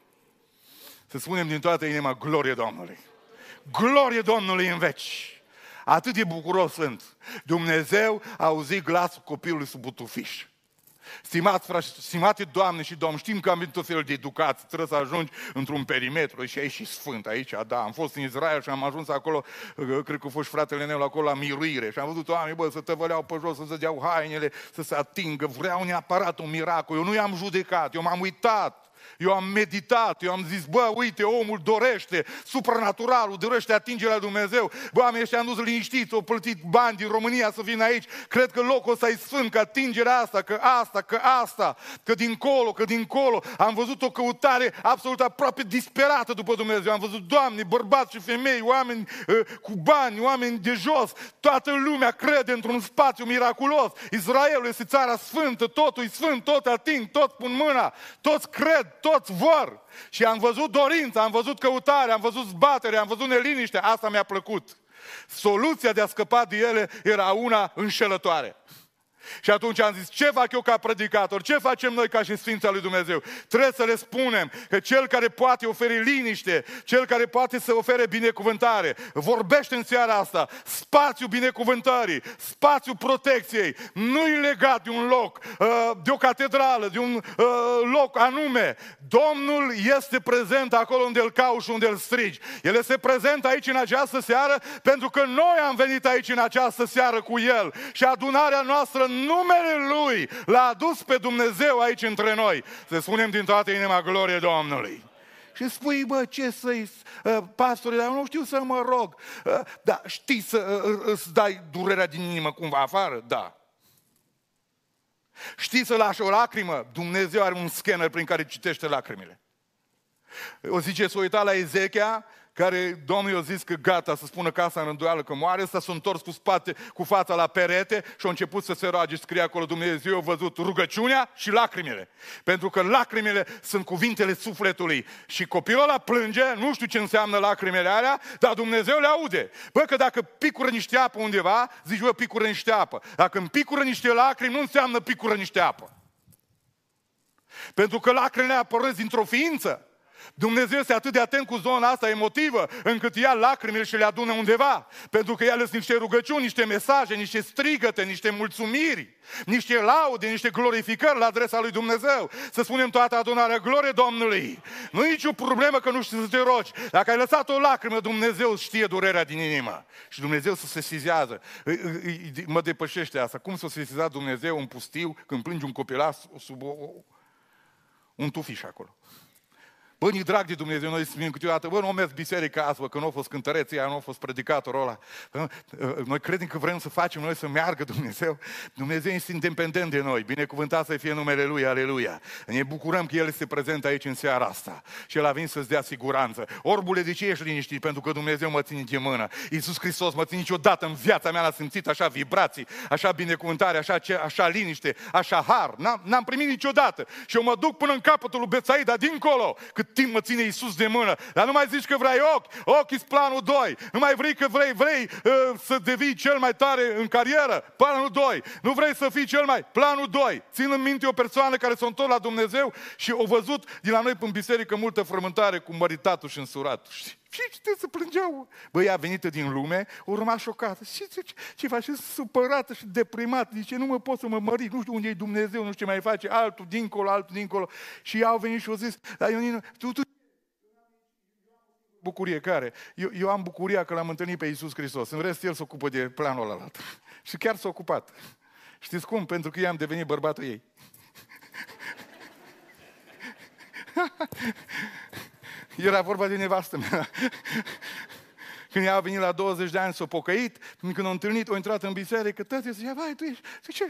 Să spunem din toată inima, glorie Domnului! Glorie Domnului în veci! Atât de bucuros sunt. Dumnezeu a auzit glasul copilului sub butufiș. Stimați frați, stimate doamne și domni, știm că am venit tot felul de educații, trebuie să ajungi într-un perimetru și aici și sfânt aici, da, am fost în Israel și am ajuns acolo, cred că a fost fratele meu acolo la miruire și am văzut oameni, bă, să tăvăleau pe jos, să se deau hainele, să se atingă, vreau neapărat un miracol, eu nu i-am judecat, eu m-am uitat. Eu am meditat, eu am zis, bă, uite, omul dorește, supranaturalul dorește atingerea lui Dumnezeu. Bă, oamenii ăștia nu sunt liniștiți, au plătit bani din România să vină aici. Cred că locul ăsta e sfânt, că atingerea asta, că asta, că asta, că dincolo, că dincolo. Am văzut o căutare absolut aproape disperată după Dumnezeu. Am văzut doamne, bărbați și femei, oameni uh, cu bani, oameni de jos. Toată lumea crede într-un spațiu miraculos. Israelul este țara sfântă, totul e sfânt, tot ating, tot pun mâna, toți cred, toți vor. Și am văzut dorința, am văzut căutare, am văzut zbatere, am văzut neliniște. Asta mi-a plăcut. Soluția de a scăpa de ele era una înșelătoare. Și atunci am zis, ce fac eu ca predicator? Ce facem noi ca și Sfința lui Dumnezeu? Trebuie să le spunem că Cel care poate oferi liniște, Cel care poate să ofere binecuvântare, vorbește în seara asta, spațiul binecuvântării, spațiul protecției, nu e legat de un loc, de o catedrală, de un loc anume. Domnul este prezent acolo unde îl cauți și unde îl strigi. El este prezent aici în această seară pentru că noi am venit aici în această seară cu El și adunarea noastră numele Lui l-a adus pe Dumnezeu aici între noi. Să spunem din toată inima, glorie Domnului. Și spui, bă, ce să-i, uh, pastore, dar nu știu să mă rog. Uh, da, știi să uh, îți dai durerea din inimă cumva afară? Da. Știi să lași o lacrimă? Dumnezeu are un scanner prin care citește lacrimile. O zice, s-o uita la Ezechia, care Domnul i-a zis că gata, să spună casa în rânduială că moare, ăsta s-a întors cu spate, cu fața la perete și a început să se roage, scrie acolo, Dumnezeu a văzut rugăciunea și lacrimile. Pentru că lacrimile sunt cuvintele sufletului. Și copilul ăla plânge, nu știu ce înseamnă lacrimile alea, dar Dumnezeu le aude. Bă, că dacă picură niște apă undeva, zici, bă, picură niște apă. Dacă îmi picură niște lacrimi, nu înseamnă picură niște apă. Pentru că lacrimile apărăsc dintr-o ființă. Dumnezeu este atât de atent cu zona asta emotivă, încât ia lacrimile și le adună undeva. Pentru că ele sunt niște rugăciuni, niște mesaje, niște strigăte, niște mulțumiri, niște laude, niște glorificări la adresa lui Dumnezeu. Să spunem toată adunarea, glorie Domnului. Nu e nicio problemă că nu știi să te rogi. Dacă ai lăsat o lacrimă, Dumnezeu știe durerea din inimă. Și Dumnezeu se sesizează. Mă depășește asta. Cum s-o sesizat Dumnezeu în pustiu când plânge un copilaș sub o, un tufiș acolo? Bă, ni drag de Dumnezeu, noi spunem câteodată, bă, nu au mers biserica asta, că nu a fost cântăreții aia, nu a fost predicatorul ăla. Noi credem că vrem să facem noi să meargă Dumnezeu. Dumnezeu este independent de noi, binecuvântat să fie numele Lui, aleluia. Ne bucurăm că El este prezent aici în seara asta și El a venit să-ți dea siguranță. Orbule, de ce ești liniștit? Pentru că Dumnezeu mă ține de mână. Iisus Hristos mă ține niciodată în viața mea, l-a simțit așa vibrații, așa binecuvântare, așa, așa liniște, așa har. N-am, n-am primit niciodată. Și eu mă duc până în capătul lui Betsaida, dincolo, cât cât timp mă ține Iisus de mână. Dar nu mai zici că vrei ochi. Ochii sunt planul doi. Nu mai vrei că vrei, vrei uh, să devii cel mai tare în carieră. Planul doi. Nu vrei să fii cel mai... Planul doi. Țin în minte o persoană care s-a întors la Dumnezeu și o văzut din la noi în biserică multă frământare cu măritatul și însuratul. Și ce se plângeau? Băi, ea venită din lume, urma șocată. Și ce, ce, ce face? Supărată și deprimată. Zice, nu mă pot să mă mărit, nu știu unde e Dumnezeu, nu știu ce mai face, altul dincolo, altul dincolo. Și ea au venit și au zis, dar Ioninu, tu, tu... Bucurie care? Eu, eu am bucuria că l-am întâlnit pe Iisus Hristos. În rest, El se ocupă de planul ăla. Și chiar s-a ocupat. Știți cum? Pentru că eu am devenit bărbatul ei. Era vorba de nevastă mea. Când ea a venit la douăzeci de ani, s-a pocăit, când a întâlnit, a intrat în biserică, tăte zicea, vai, tu ești, tu ce?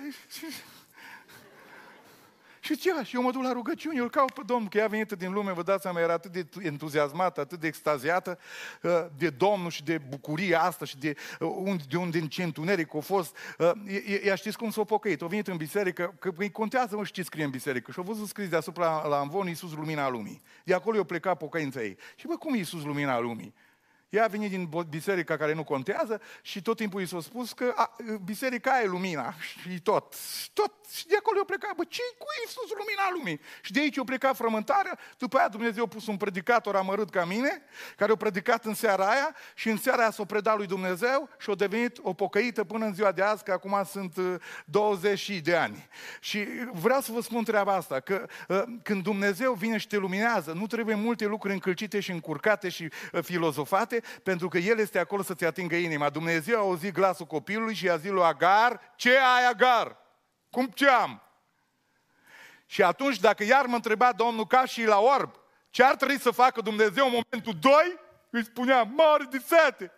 Și ce? Și eu mă duc la rugăciuni, eu îl caut pe Domnul, că ea venită din lume, vă dați seama, era atât de entuziasmată, atât de extaziată de Domnul și de bucuria asta și de unde, de unde în ce întuneric a fost. Ea știți cum s-a pocăit? A venit în biserică, că îi contează, mă, ce scrie în biserică. Și a văzut scris deasupra la amvon, Iisus lumina lumii. De acolo i-a plecat pocăința ei. Și bă, cum e Iisus lumina lumii? Ea a venit din biserica care nu contează și tot timpul i s-a spus că a, biserica e lumina și tot, tot. Și de acolo i-a plecat, bă, ce-i cu Iisus lumina lumii? Și de aici i-a plecat frământarea, după aia Dumnezeu a pus un predicator amărât ca mine, care a predicat în seara aia și în seara aia s-a predat lui Dumnezeu și a devenit o pocăită până în ziua de azi, că acum sunt douăzeci de ani. Și vreau să vă spun treaba asta, că când Dumnezeu vine și te luminează, nu trebuie multe lucruri încălcite și încurcate și filozofate, pentru că El este acolo să te atingă inima. Dumnezeu a auzit glasul copilului și i-a zis lui Agar, ce ai, Agar? Cum ce am? Și atunci, dacă iar mă întreba Domnul ca și la orb, ce ar trebui să facă Dumnezeu în momentul doi? Îi spunea, mare de sete.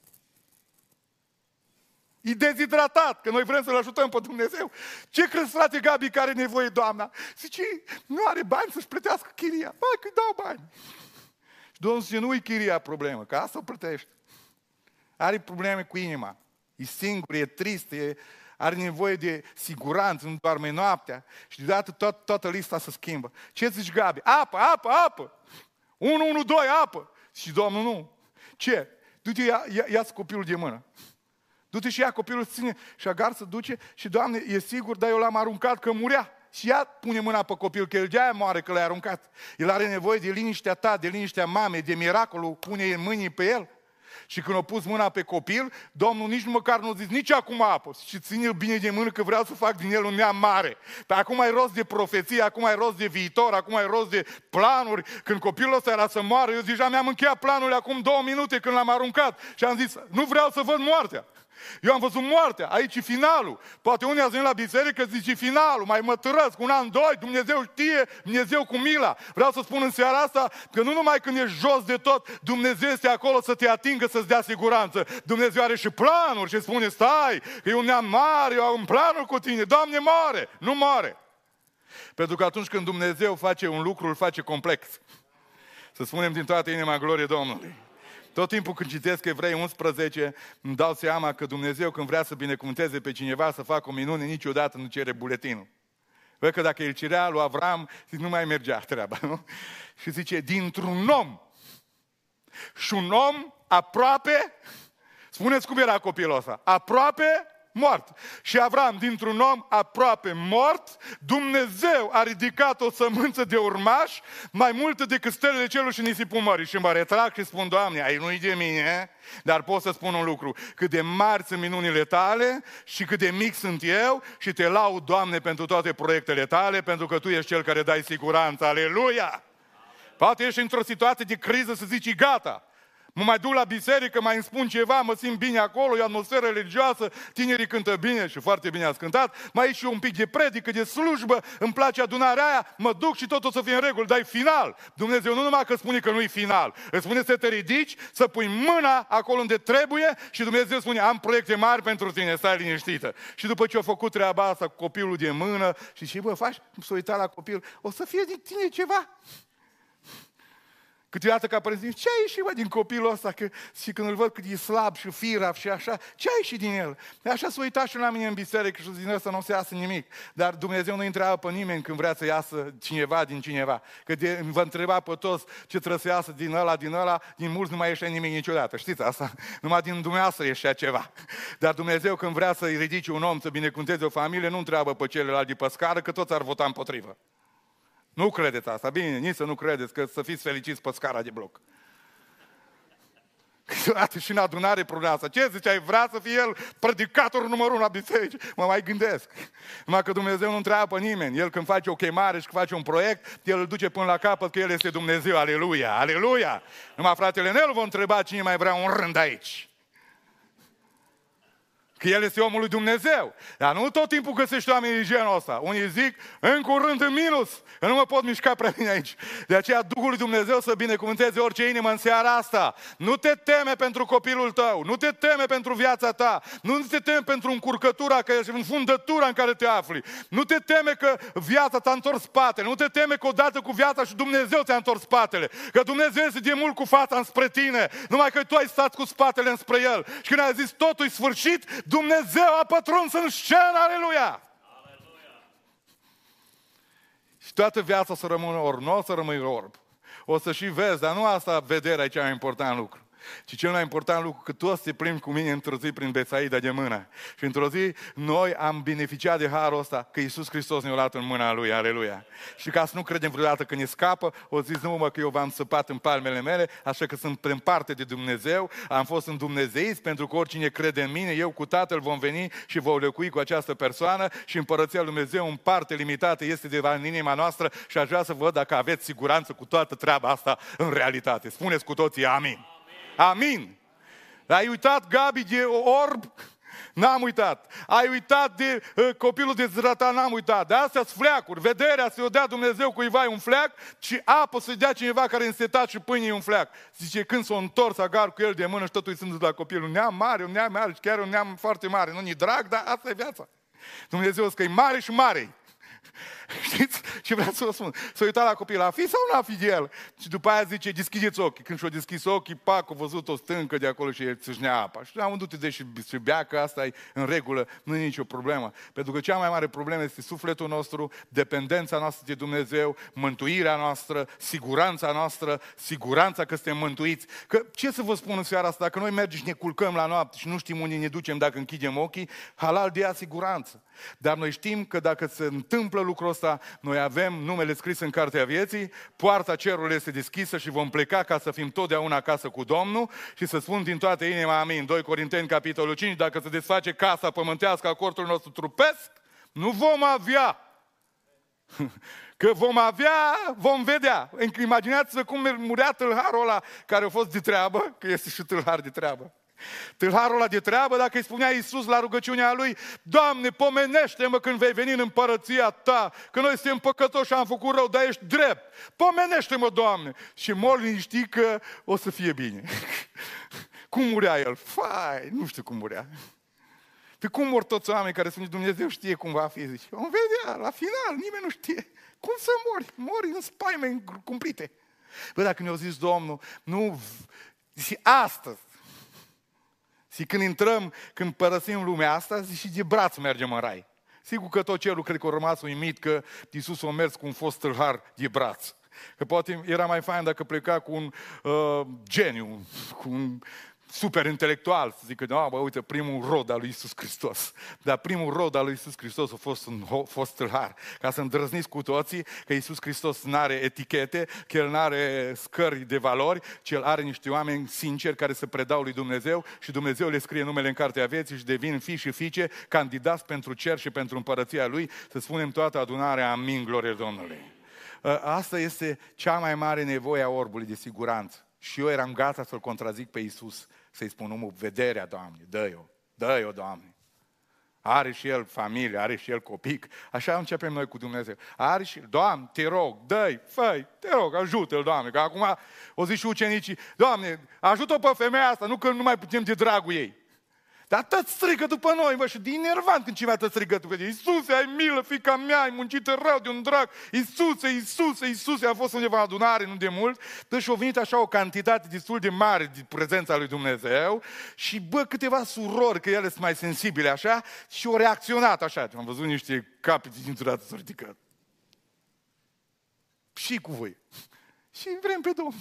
E dezidratat, că noi vrem să-L ajutăm pe Dumnezeu. Ce crezi, frate Gabi, care are nevoie doamna? Zice, nu are bani să-și plătească chiria. Băi, că-i dau bani. Și Domnul zice, nu-i chiria problemă, că asta o plătești. Are probleme cu inima. E singur, e trist, e, are nevoie de siguranță, nu doarme noaptea. Și deodată tot, toată lista se schimbă. Ce zici, Gabi? Apă, apă, apă! unu unu doi, apă! Și Domnul nu. Ce? Du-te, ia, ia, ia-ți copilul de mână. Du-te și ia copilul, ține și Agar se duce și, Doamne, e sigur, dar eu l-am aruncat că murea. Și ea pune mâna pe copil, că el de-aia moare că l-ai aruncat. El are nevoie de liniștea ta, de liniștea mamei, de miracolul, pune în mâini pe el. Și când a pus mâna pe copil, Domnul nici măcar nu a zis, nici acum apă. Și ține-l bine de mână că vreau să fac din el un neam mare. Dar acum ai rost de profeție, acum ai rost de viitor, acum ai rost de planuri. Când copilul ăsta era să moară, eu deja mi-am încheiat planurile acum două minute când l-am aruncat. Și am zis, nu vreau să văd moartea. Eu am văzut moartea, aici e finalul. Poate unii ați venit la biserică, zice finalul, mai mă târăsc, un an, doi, Dumnezeu știe, Dumnezeu cu mila. Vreau să spun în seara asta că nu numai când ești jos de tot, Dumnezeu este acolo să te atingă, să-ți dea siguranță. Dumnezeu are și planuri și spune, stai, că e un neam mare, eu am un planuri cu tine. Doamne, moare, nu moare. Pentru că atunci când Dumnezeu face un lucru, îl face complex. Să spunem din toată inima, glorie Domnului. Tot timpul când citesc Evrei unsprezece, îmi dau seama că Dumnezeu când vrea să binecuvânteze pe cineva să facă o minune, niciodată nu cere buletinul. Văd că dacă îl cerea lui Avram, zic, nu mai mergea treaba, nu? Și zice, dintr-un om și un om aproape, spuneți cum era copilul ăsta, aproape mort. Și Avram, dintr-un om aproape mort, Dumnezeu a ridicat o sămânță de urmaș mai multă decât stelele celor și nisipul mării. Și mă retrag și spun, Doamne, ai nu-i de mine, dar pot să spun un lucru, cât de mari sunt minunile tale și cât de mic sunt eu și te laud, Doamne, pentru toate proiectele tale, pentru că Tu ești Cel care dai siguranță. Aleluia! Poate ești într-o situație de criză să zici, gata. Mă mai duc la biserică, mai îmi spun ceva, mă simt bine acolo, e atmosferă religioasă, tinerii cântă bine și foarte bine ați cântat, mai e și un pic de predică, de slujbă, îmi place adunarea aia, mă duc și tot o să fie în regulă, dar e final. Dumnezeu nu numai că spune că nu e final, îți spune să te ridici, să pui mâna acolo unde trebuie și Dumnezeu spune, am proiecte mari pentru tine, stai liniștită. Și după ce a făcut treaba asta cu copilul de mână și și bă, faci, s-a uitat la copil, o să fie din tine ceva. Câteodată ca părinți, ce a ieșit, bă, din copilul ăsta? Că, și când îl văd cât e slab și firav și așa, ce a ieșit din el? Așa s-a uitat și la mine în biserică și din ăsta nu o să iasă nimic. Dar Dumnezeu nu întreabă pe nimeni când vrea să iasă cineva din cineva. Că de, vă întreba pe toți ce trebuie să iasă din ăla, din ăla, din mulți nu mai ieșea nimic niciodată. Știți asta? Numai din dumneavoastră ieșea ceva. Dar Dumnezeu când vrea să-i ridice un om, să binecuvânteze o familie, nu întreabă pe celălalt de pe scară, că toți ar vota împotrivă. Nu credeți asta, bine, nici să nu credeți, că să fiți fericiți pe scara de bloc. Câteodată și în adunare problema asta. Ce ziceai, vrea să fie el predicatorul numărul unu la biserici? Mă mai gândesc. Numai că Dumnezeu nu întreabă pe nimeni. El când face o chemare și când face un proiect, El îl duce până la capăt că El este Dumnezeu. Aleluia, aleluia! Numai fratele Nelu vă întreba cine mai vrea un rând aici. Că el este omul lui Dumnezeu. Dar nu tot timpul găsești oamenii de genul ăsta. Unii zic, în curând în minus, că nu mă pot mișca prea bine aici. De aceea Duhul lui Dumnezeu să binecuvânteze orice inimă în seara asta. Nu te teme pentru copilul tău, nu te teme pentru viața ta, nu te teme pentru încurcătura, că ești în fundătura în care te afli. Nu te teme că viața t-a întors spatele, nu te teme că odată cu viața și Dumnezeu ți-a întors spatele. Că Dumnezeu este de mult cu fața înspre tine, numai că tu ai stat cu spatele înspre El. Și când ai zis totul-i sfârșit, Dumnezeu a pătruns în scenă, aleluia! Aleluia! Și toată viața o să rămână orb, nu o să rămâi orb. O să și vezi, dar nu asta vederea e cel mai important lucru. Și cel mai important lucru, că tu o să te plimbi cu mine într-o zi prin Betsaida de mână. Și într-o zi noi am beneficiat de harul ăsta, că Iisus Hristos ne-a luat în mâna Lui, aleluia. Și ca să nu credem vreodată că ne scapă, o zis, nu mă, că eu v-am săpat în palmele mele, așa că sunt în parte de Dumnezeu, am fost îndumnezeiți, pentru că oricine crede în mine, eu cu Tatăl vom veni și vom locui cu această persoană și Împărăția Lui Dumnezeu în parte limitată este de în inima noastră și aș vrea să văd dacă aveți siguranță cu toată treaba asta în realitate. Spuneți cu toții amin. Amin. Ai uitat, Gabi, de orb? N-am uitat. Ai uitat de uh, copilul dezrătat? N-am uitat. De astea sunt fleacuri. Vederea să-i o dea Dumnezeu cuiva e un fleac și apă să-i dea cineva care e însetat și pâine e un fleac. Zice, când s-a întors Agar cu el de mână și totul îi sunt la copil. Un neam mare, un neam mare și chiar un neam foarte mare. Nu-i drag, dar asta e viața. Dumnezeu că e mare și mare. Știți? Și vreau să vă spun. S-a uitat la copil, a fi sau nu a fi de el? Și după aia zice, deschideți ochii. Când și-o deschis ochii, pac, a văzut o stâncă de acolo și el țâșnea apa. Și am vândut de și, și bea, că asta e în regulă, nu e nicio problemă. Pentru că cea mai mare problemă este sufletul nostru, dependența noastră de Dumnezeu, mântuirea noastră, siguranța noastră, siguranța că suntem mântuiți. Că ce să vă spun în seara asta? Dacă noi mergem și ne culcăm la noapte și nu știm unde ne ducem dacă închidem ochii, halal de ea siguranță. Dar noi știm că dacă se întâmplă lucrul ăsta, noi avem numele scris în Cartea Vieții, poarta cerului este deschisă și vom pleca ca să fim totdeauna acasă cu Domnul și să spun din toată inima amin. doi Corinteni, capitolul cinci, dacă se desface casa pământească a cortului nostru trupesc, nu vom avea. Că vom avea, vom vedea. Imaginați-vă cum murea tâlharul ăla care a fost de treabă, că este și tâlhar de treabă. Tâlharul ăla de treabă, dacă îi spunea Iisus la rugăciunea lui, Doamne, pomenește-mă când vei veni în împărăția Ta, că noi suntem păcătoși și am făcut rău, dar ești drept. Pomenește-mă, Doamne. Și mor liniștit că o să fie bine. Cum murea el? Fai, nu știu cum murea. Pe cum mor toți oamenii care spun, Dumnezeu știe cum va fi? Zice, vom vedea, la final, nimeni nu știe. Cum să mori? Mori în spaime cumplite. Bă, dacă ne-a zis Domnul, nu, și astăzi, și când intrăm, când părăsim lumea asta, și de braț mergem în rai. Sigur că tot cerul cred că a rămas uimit că Iisus a mers cu un fost tâlhar de braț. Că poate era mai fain dacă pleca cu un uh, geniu, cu un super intelectual, să zică, da, bă, uite, primul rod al lui Iisus Hristos. Dar primul rod al lui Iisus Hristos a fost un fost tâlhar. Ca să îndrăzniți cu toții că Iisus Hristos nu are etichete, că El nu are scări de valori, ci El are niște oameni sinceri care se predau lui Dumnezeu și Dumnezeu le scrie numele în Cartea Vieții și devin fii și fiice, candidați pentru cer și pentru împărăția Lui, să spunem toată adunarea, amin, glorie Domnului. Asta este cea mai mare nevoie a orbului, de siguranță. Și eu eram gata să-L contrazic pe Iisus, să-i spun, omul, vederea, Doamne, dă-i-o, dă-i-o, Doamne. Are și el familie, are și el copic. Așa începem noi cu Dumnezeu. Are și el, Doamne, te rog, dă-i, fă-i, te rog, ajută-l, Doamne. Că acum o zic și ucenicii, Doamne, ajută-o pe femeia asta, nu că nu mai putem de dragul ei. Dar tot strigă după noi, bă, și de enervant când cineva te strigă după tine. Iisuse, ai milă, fiica mea, ai muncit rău de un drag. Iisuse, Iisuse, Iisuse, a fost undeva în adunare, nu de mult. Deci și a venit așa o cantitate destul de mare de prezența lui Dumnezeu și, bă, câteva surori, că ele sunt mai sensibile așa, și au reacționat așa. Am văzut niște capete dintr-o dată s-au ridicat. Și cu voi. Și vrem pe Domnul.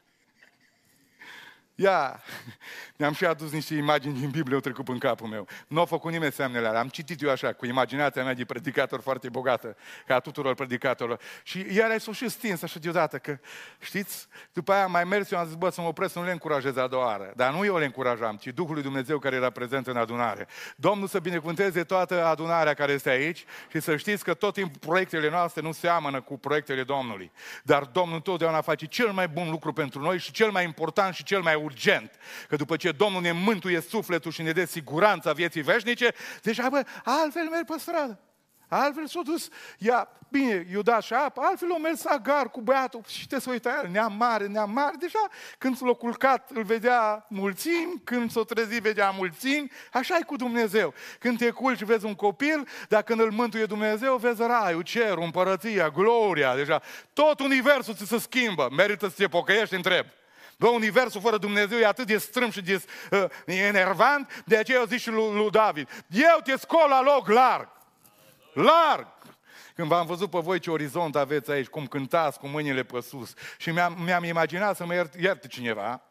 Ia, mi-am și adus niște imagini din Biblie, au trecut în capul meu. Nu au făcut nimeni semnele alea. Am citit eu așa, cu imaginația mea de predicator foarte bogată, ca a tuturor predicatorilor. Și iar ai s-o și stins așa deodată, că, știți, după aia am mai mers, eu am zis, bă, să mă opresc, să nu le încurajez a doua oară. Dar nu eu le încurajam, ci Duhul lui Dumnezeu care era prezent în adunare. Domnul să binecuvânteze toată adunarea care este aici și să știți că tot timpul proiectele noastre nu seamănă cu proiectele Domnului. Dar Domnul totdeauna face cel mai bun lucru pentru noi și cel mai important și cel mai urgent. Că după ce Domnul ne mântuie sufletul și ne dă siguranța vieții veșnice, deja, bă, altfel merg pe stradă. Altfel s-a dus, ia, bine, i-a dat și apă, altfel a mers Agar cu băiatul și te să uita el, neam mare, neam mare, deja când s-a culcat îl vedea mulțimi, când s-a trezit vedea mulțimi, așa e cu Dumnezeu. Când te culci vezi un copil, dar când îl mântuie Dumnezeu vezi raiul, cerul, împărăția, gloria, deja tot universul ți se schimbă, merită să te pocăiești, întreb. Bă, universul fără Dumnezeu e atât de strâmb și de uh, enervant, de aceea eu zic și lui, lui David, eu te scol la loc larg, larg. Când v-am văzut pe voi ce orizont aveți aici, cum cântați cu mâinile pe sus și mi-am, mi-am imaginat să mă ierte, ierte cineva,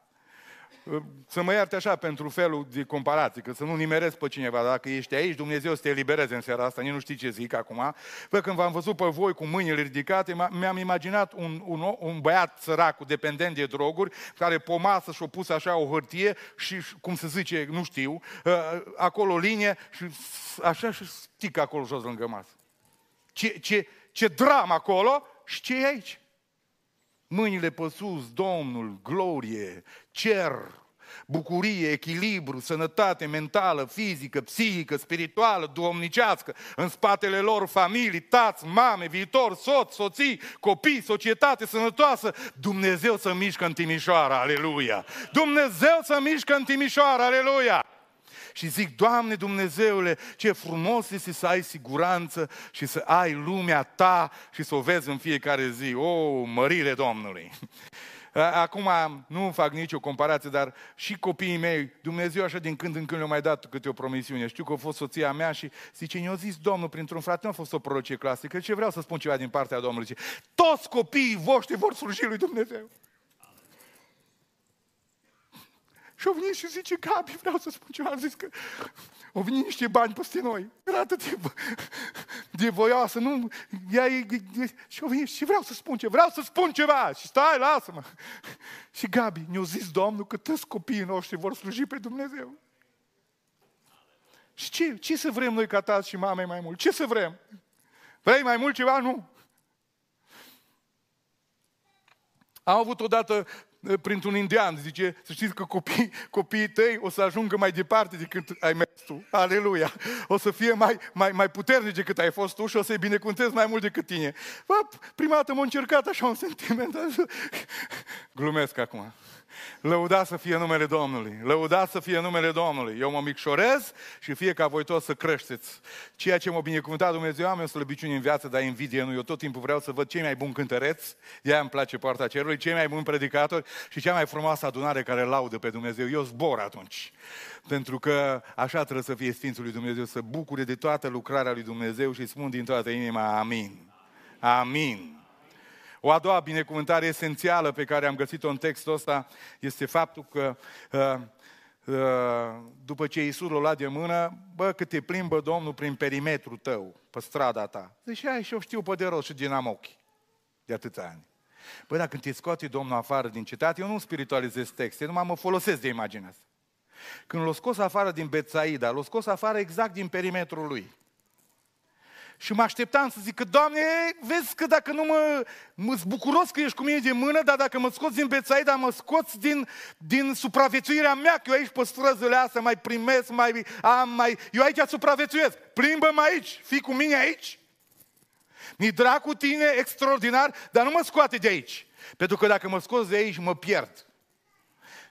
să mă ierte așa pentru felul de comparație, că să nu nimeresc pe cineva. Dacă ești aici, Dumnezeu să te elibereze în seara asta, nici nu știi ce zic acum. Bă, când v-am văzut pe voi cu mâinile ridicate, mi-am imaginat un, un, un băiat sărac, dependent de droguri, care pe o masă și-a pus așa o hârtie și, cum se zice, nu știu, acolo o linie și așa și stic acolo jos lângă masă. Ce, ce, ce dramă acolo și ce e aici? Mâinile pe sus, Domnul, glorie, cer, bucurie, echilibru, sănătate mentală, fizică, psihică, spirituală, duhovnicească, în spatele lor familii, tați, mame, viitor, soț, soții, copii, societate sănătoasă. Dumnezeu să mișcă în Timișoara, aleluia! Dumnezeu să mișcă în Timișoara, aleluia! Și zic, Doamne Dumnezeule, ce frumos este să ai siguranță și să ai lumea ta și să o vezi în fiecare zi. O, mărire Domnului! Acum nu fac nicio comparație, dar și copiii mei, Dumnezeu așa din când în când le-a mai dat câte o promisiune. Știu că a fost soția mea și zice, ne-a zis Domnul printr-un frate, nu a fost o prorocie clasică, ce vreau să spun ceva din partea Domnului. Zice, toți copiii voștri vor sluji lui Dumnezeu. Și au venit și zice, Gabi, vreau să spun ceva. Am zis că au venit niște bani peste noi. Era atât de, de voioasă, nu? Ea, e, e, și au venit și vreau să spun ceva. Vreau să spun ceva. Și stai, lasă-mă. Și Gabi, ne-a zis Domnul că toți copiii noștri vor sluji pe Dumnezeu. Și ce, ce să vrem noi ca tați și mame mai mult? Ce să vrem? Vrei mai mult ceva? Nu. Am avut odată printr-un indian, zice, să știți că copiii, copiii tăi o să ajungă mai departe decât ai mers tu. Aleluia! O să fie mai, mai, mai puternici decât ai fost tu și o să-i binecuvântezi mai mult decât tine. Bă, prima dată m-a încercat așa un sentiment. Glumesc acum. Lăudați să fie numele Domnului. Lăudați să fie numele Domnului. Eu mă micșorez și fie ca voi toți să creșteți. Ceea ce m-a binecuvântat Dumnezeu, am eu slăbiciuni în viață, dar invidie nu. Eu tot timpul vreau să văd cei mai buni cântăreți, de-aia îmi place Poarta Cerului, cei mai buni predicatori și cea mai frumoasă adunare care laudă pe Dumnezeu. Eu zbor atunci. Pentru că așa trebuie să fie Sfințul lui Dumnezeu, să bucure de toată lucrarea lui Dumnezeu și spun din toată inima, amin. Amin. O a doua binecuvântare esențială pe care am găsit-o în textul ăsta este faptul că uh, uh, după ce Iisus l-a luat de mână, bă, că te plimbă Domnul prin perimetrul tău, pe strada ta. Deci ai și eu știu pe de rost și din am ochi de atâția ani. Bă, dacă te scoate Domnul afară din cetate, eu nu spiritualizez texte, numai mă folosesc de imaginea asta. Când l-a scos afară din Betsaida, l-a scos afară exact din perimetrul lui. Și mă așteptam să zic că, Doamne, vezi că dacă nu mă... mă-s bucuros că ești cu mine de mână, dar dacă mă scoți din Betsaida, mă scoți din, din supraviețuirea mea, că eu aici pe străzile astea mai primesc, mai am, mai... Eu aici supraviețuiesc. Plimbă-mă aici, fii cu mine aici. Mi drag cu tine, extraordinar, dar nu mă scoate de aici. Pentru că dacă mă scoți de aici, mă pierd.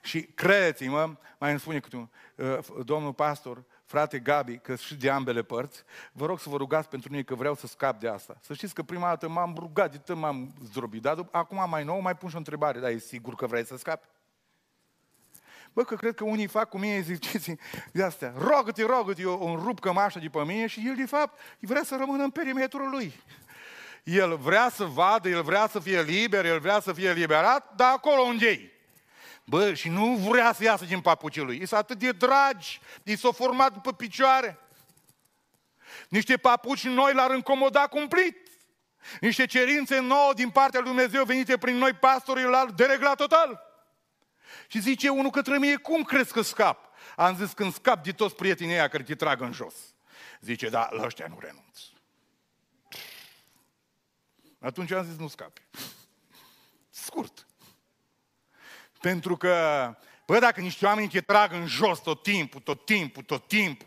Și credeți-mă, mai îmi spune câte un, domnul pastor, frate Gabi, că și de ambele părți, vă rog să vă rugați pentru mine că vreau să scap de asta. Să știți că prima dată m-am rugat, de tot m-am zdrobit, dar acum mai nou mai pun și o întrebare, dar e sigur că vrei să scapi? Bă, că cred că unii fac cu mine, ziceți de astea, rogă-te, rogă-te, eu îmi rup cămașa de pe mine și el de fapt vrea să rămână în perimetrul lui. El vrea să vadă, el vrea să fie liber, el vrea să fie liberat, dar acolo unde e. Bă, și nu vrea să iasă din papucii lui. Sunt atât de dragi, i s-au format după picioare. Niște papuci noi l-ar incomoda cumplit. Niște cerințe nouă din partea lui Dumnezeu venite prin noi pastorii l-ar deregla total. Și zice unul către mine, cum crezi că scap? Am zis, când scap de toți prietenii ăia care te trag în jos. Zice, da, la ăștia nu renunț. Atunci am zis, nu scapi. Scurt. Pentru că, bă, dacă niște oameni te trag în jos tot timpul, tot timpul, tot timpul,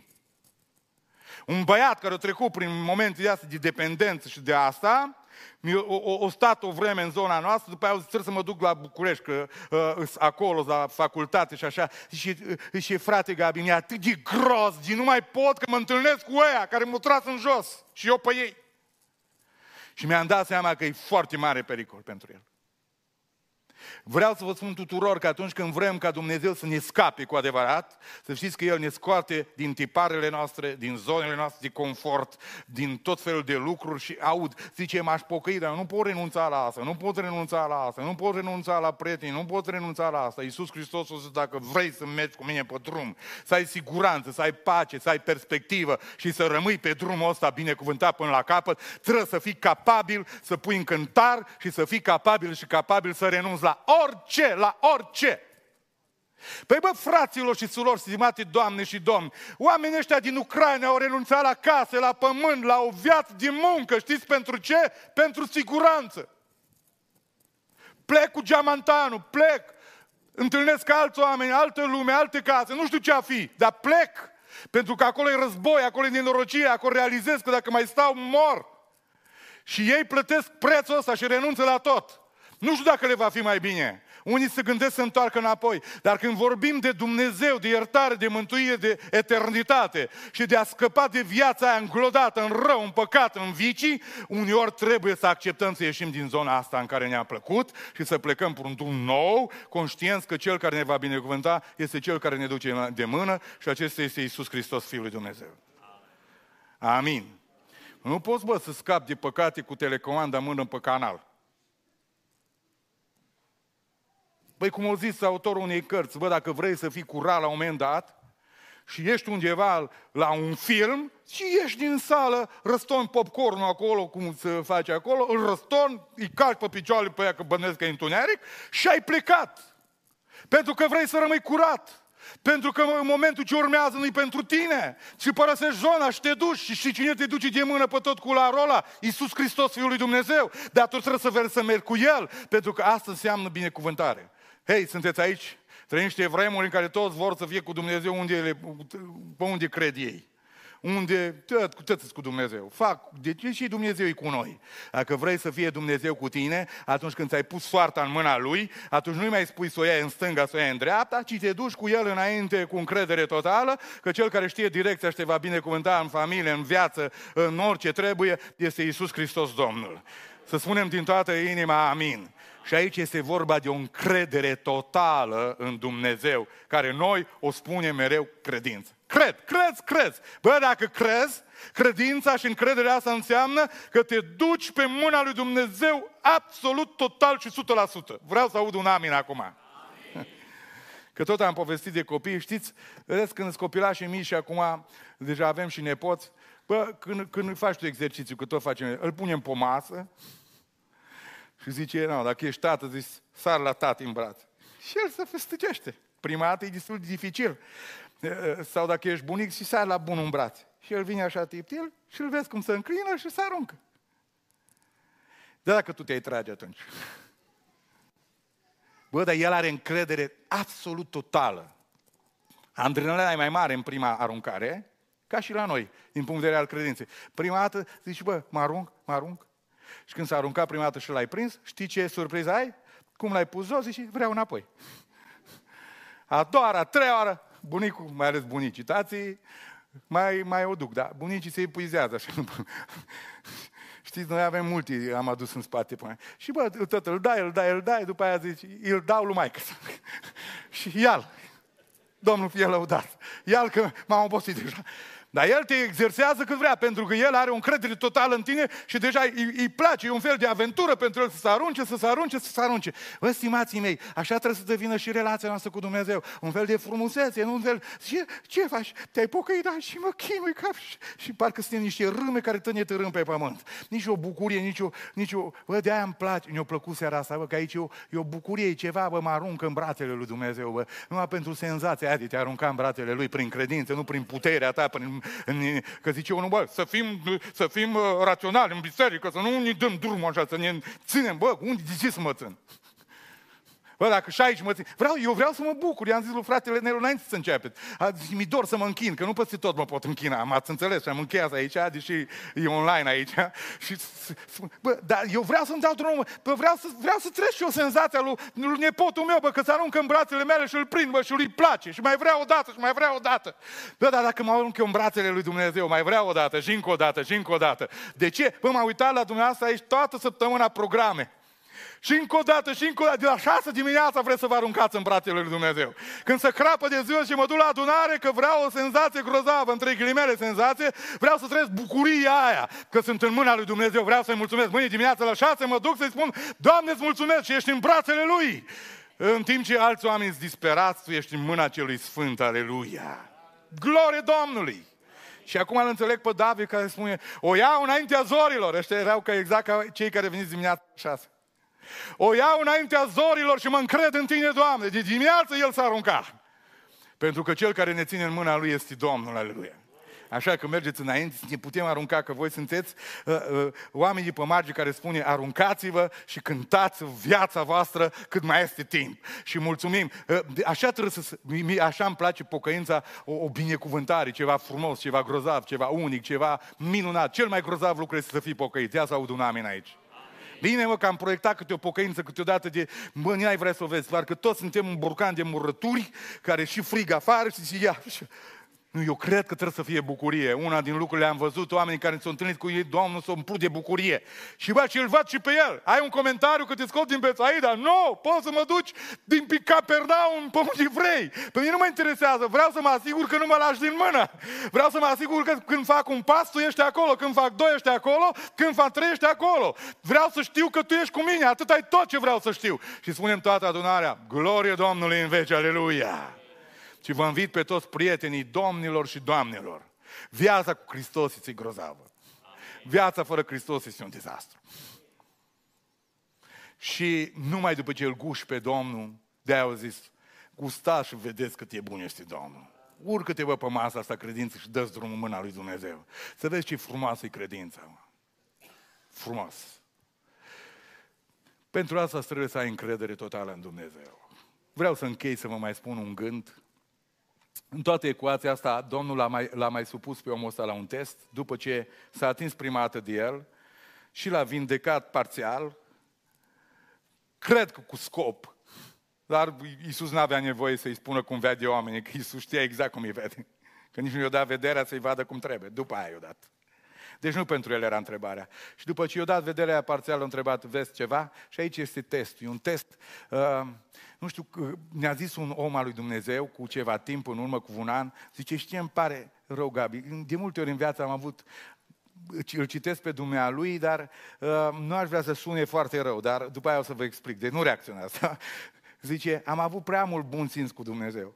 un băiat care a trecut prin momente de astea de dependență și de asta, o, o, o stat o vreme în zona noastră, după aia zis, trebuie să mă duc la București, că uh, acolo, la facultate și așa, și, și frate Gabi, mi-e atât de gros, de nu mai pot, că mă întâlnesc cu ăia care m-au tras în jos și eu pe ei. Și mi-am dat seama că e foarte mare pericol pentru el. Vreau să vă spun tuturor că atunci când vrem ca Dumnezeu să ne scape cu adevărat, să știți că El ne scoate din tiparele noastre, din zonele noastre de confort, din tot felul de lucruri și aud, zice, m-aș pocăi, dar nu pot renunța la asta, nu pot renunța la asta, nu pot renunța la prieteni, nu pot renunța la asta. Iisus Hristos a zis, dacă vrei să mergi cu mine pe drum, să ai siguranță, să ai pace, să ai perspectivă și să rămâi pe drumul ăsta binecuvântat până la capăt, trebuie să fii capabil să pui în cântar și să fii capabil și capabil să renunți la orice, la orice. Păi bă, fraților și surorilor, stimate doamne și domni, oamenii ăștia din Ucraina au renunțat la case, la pământ, la o viață de muncă. Știți pentru ce? Pentru siguranță. Plec cu geamantanul, plec, întâlnesc alți oameni, altă lume, alte case, nu știu ce a fi, dar plec. Pentru că acolo e război, acolo e nenorocire, acolo realizez că dacă mai stau, mor. Și ei plătesc prețul ăsta și renunță la tot. Nu știu dacă le va fi mai bine. Unii se gândesc să întoarcă înapoi. Dar când vorbim de Dumnezeu, de iertare, de mântuire, de eternitate și de a scăpa de viața aia înglodată în rău, în păcat, în vicii, uneori trebuie să acceptăm să ieșim din zona asta în care ne-a plăcut și să plecăm pe un drum nou, conștienți că Cel care ne va binecuvânta este Cel care ne duce de mână și acesta este Iisus Hristos, Fiul lui Dumnezeu. Amin. Nu poți, bă, să scapi de păcate cu telecomanda mână pe canal. Păi cum a zis autorul unei cărți, bă, dacă vrei să fii curat la un moment dat și ești undeva la un film și ieși din sală, răstorni popcornul acolo, cum se face acolo, îl răstorni, îi calci pe picioarele pe aia că bănesc că e întuneric și ai plecat. Pentru că vrei să rămâi curat. Pentru că în momentul ce urmează nu-i pentru tine. Și părăsești zona și te duci. Și știi cine te duce de mână pe tot cularul ăla? Iisus Hristos, Fiul lui Dumnezeu. Dar tu trebuie să vrei să mergi cu El. Pentru că asta înseamnă binecuvântare. Hei, sunteți aici? Trăim niște vremuri în care toți vor să fie cu Dumnezeu unde, pe unde cred ei. Unde tot, cu tot cu Dumnezeu. Fac, deci și Dumnezeu e cu noi. Dacă vrei să fie Dumnezeu cu tine, atunci când ți-ai pus soarta în mâna Lui, atunci nu-i mai spui să o iei în stânga, să o iei în dreapta, ci te duci cu El înainte cu încredere totală, că Cel care știe direcția și te va binecuvânta în familie, în viață, în orice trebuie, este Iisus Hristos Domnul. Să spunem din toată inima amin. Și aici este vorba de o încredere totală în Dumnezeu, care noi o spunem mereu credință. Cred, crezi, crezi. Bă, dacă crezi, credința și încrederea asta înseamnă că te duci pe mâna lui Dumnezeu absolut, total și o sută la sută. Vreau să aud un amin acum. Amin. Că tot am povestit de copii, știți, vedeți când sunt copilași mici și acum deja avem și nepoți, bă, când, când faci tu exercițiu, că tot facem, îl punem pe masă, și zice, nu, dacă ești tată, zici, sar la tati în braț. Și el se festăcește. Prima dată e destul de dificil. Sau dacă ești bunic, și sar la bunul în braț. Și el vine așa tiptil și îl vezi cum se înclină și se aruncă. Dar dacă tu te-ai trage atunci. Bă, dar el are încredere absolut totală. Adrenalina e mai mare în prima aruncare, ca și la noi, din punct de vedere al credinței. Prima dată zici, bă, mă arunc, mă arunc. Și când s-a aruncat prima dată și l-ai prins, știi ce surpriză ai? Cum l-ai pus jos, zici, vreau înapoi. A doua oară, a treia oară, bunicul, mai ales bunicii, tații, mai, mai o duc, da? Bunicii se epuizează așa. Știți, noi avem multi, am adus în spate până. Și bă, tatăl îl dai, îl dai, îl dai, după aia zice, îl dau lui maică. Și ia-l. Domnul fie lăudat. Ia-l că m-am obosit deja. Dar el te exersează cât vrea, pentru că el are o încredere totală în tine și deja îi, îi place, e un fel de aventură pentru el să se arunce, să se arunce, să se arunce. Bă, stimații mei, așa trebuie să devină și relația noastră cu Dumnezeu. Un fel de frumusețe, nu un fel... Ce, ce faci? Te-ai pocăit, da, și mă chinui cap și, și parcă suntem niște râme care tănie tărâm pe pământ. Nici o bucurie, nici o... Nici o bă, de-aia îmi place, mi-a plăcut seara asta, bă, că aici e o, e o bucurie, e ceva, bă, mă aruncă în brațele lui Dumnezeu, bă. Numai pentru senzația aia de te arunca în brațele lui prin credință, nu prin puterea ta, prin... În, că zice unul, bă, să fim, să fim uh, raționali în biserică, să nu ne dăm drumul așa, să ne ținem, bă, unde, de ce să mă țin? Bă, dacă și aici mă țin, vreau, eu vreau să mă bucur, i-am zis lui fratele Nelu înainte să începeți, mi dor să mă închin, că nu peste tot mă pot închina, m-ați înțeles și am încheiat aici, deși e online aici, și, bă, dar eu vreau să-mi dau drumul, bă, vreau să, vreau să trec și o senzație lui, lui nepotul meu, bă, că se aruncă în brațele mele și îl prind, bă, și lui place, și mai vreau o dată, și mai vreau o dată. Bă, dar dacă mă arunc eu în brațele lui Dumnezeu, mai vreau o dată, și încă o dată, și încă o dată. De ce? Bă, m-am uitat la dumneavoastră aici toată săptămâna programe. Și încă o dată, și încă o dată, de la șase dimineața vreți să vă aruncați în brațele lui Dumnezeu. Când se crapă de ziua și mă duc la adunare, că vreau o senzație grozavă, între ghilimele senzație, vreau să trăiesc bucuria aia, că sunt în mâna lui Dumnezeu, vreau să-i mulțumesc. Mâine dimineața la șase mă duc să-i spun, Doamne, îți mulțumesc și ești în brațele lui. În timp ce alți oameni sunt disperați, tu ești în mâna celui sfânt, aleluia. Glorie Domnului! Și acum îl înțeleg pe David care spune, o iau înaintea zorilor. Ăștia erau ca exact ca cei care veniți dimineața la șase. O iau înaintea zorilor și mă încred în tine, Doamne. De dimineață el s-a aruncat. Pentru că cel care ne ține în mâna lui este Domnul, aleluia. Așa că mergeți înainte, ne putem arunca, că voi sunteți uh, uh, oamenii pe margine care spune aruncați-vă și cântați viața voastră cât mai este timp. Și mulțumim. Uh, așa trebuie să, așa îmi place pocăința, o, o binecuvântare, ceva frumos, ceva grozav, ceva unic, ceva minunat. Cel mai grozav lucru este să fii pocăit. Ia să aud un amin aici. Bine, mă, că am proiectat câte o pocăință câteodată de, bă, n-ai vrea să o vezi, doar că toți suntem un burcan de murături, care și frig afară și zice, ia, nu, eu cred că trebuie să fie bucurie. Una din lucrurile am văzut, oameni care s-au întâlnit cu ei, Domnul s-a umplut de bucurie. Și bă, și îl văd și pe el. Ai un comentariu că te scot din Betsaida? Nu, poți să mă duci din Capernaum pe unde vrei. Pe mine nu mă interesează, vreau să mă asigur că nu mă lași din mână. Vreau să mă asigur că când fac un pas, tu ești acolo, când fac doi, ești acolo, când fac trei, ești acolo. Vreau să știu că tu ești cu mine, atât ai tot ce vreau să știu. Și spunem toată adunarea, glorie Domnului în veci, aleluia. Și vă invit pe toți prietenii domnilor și doamnelor. Viața cu Hristos este grozavă. Viața fără Hristos este un dezastru. Și numai după ce îl guși pe Domnul, de-aia au zis, gustați și vedeți cât e bun este Domnul. Urcă-te, bă, pe masa asta credință și dă-ți drumul în mâna lui Dumnezeu. Să vezi ce frumoasă e credința. Frumos. Pentru asta trebuie să ai încredere totală în Dumnezeu. Vreau să închei să vă mai spun un gând. În toată ecuația asta, Domnul l-a mai, l-a mai supus pe omul ăsta la un test, după ce s-a atins prima dată de el și l-a vindecat parțial, cred că cu scop, dar Iisus n-avea nevoie să-i spună cum vede oamenii, că Iisus știa exact cum îi vede, că nici nu i-a dat vederea să-i vadă cum trebuie, după aia i-a dat. Deci nu pentru el era întrebarea. Și după ce i-a dat vederea parțial, a întrebat, vezi ceva? Și aici este testul. E un test, uh, nu știu, ne-a zis un om al lui Dumnezeu cu ceva timp în urmă, cu un an, zice, știi, îmi pare rău, Gabi, de multe ori în viață am avut, îl citesc pe dumnealui, dar uh, nu aș vrea să sune foarte rău, dar după aia o să vă explic, deci nu reacționați. Zice, am avut prea mult bun simț cu Dumnezeu.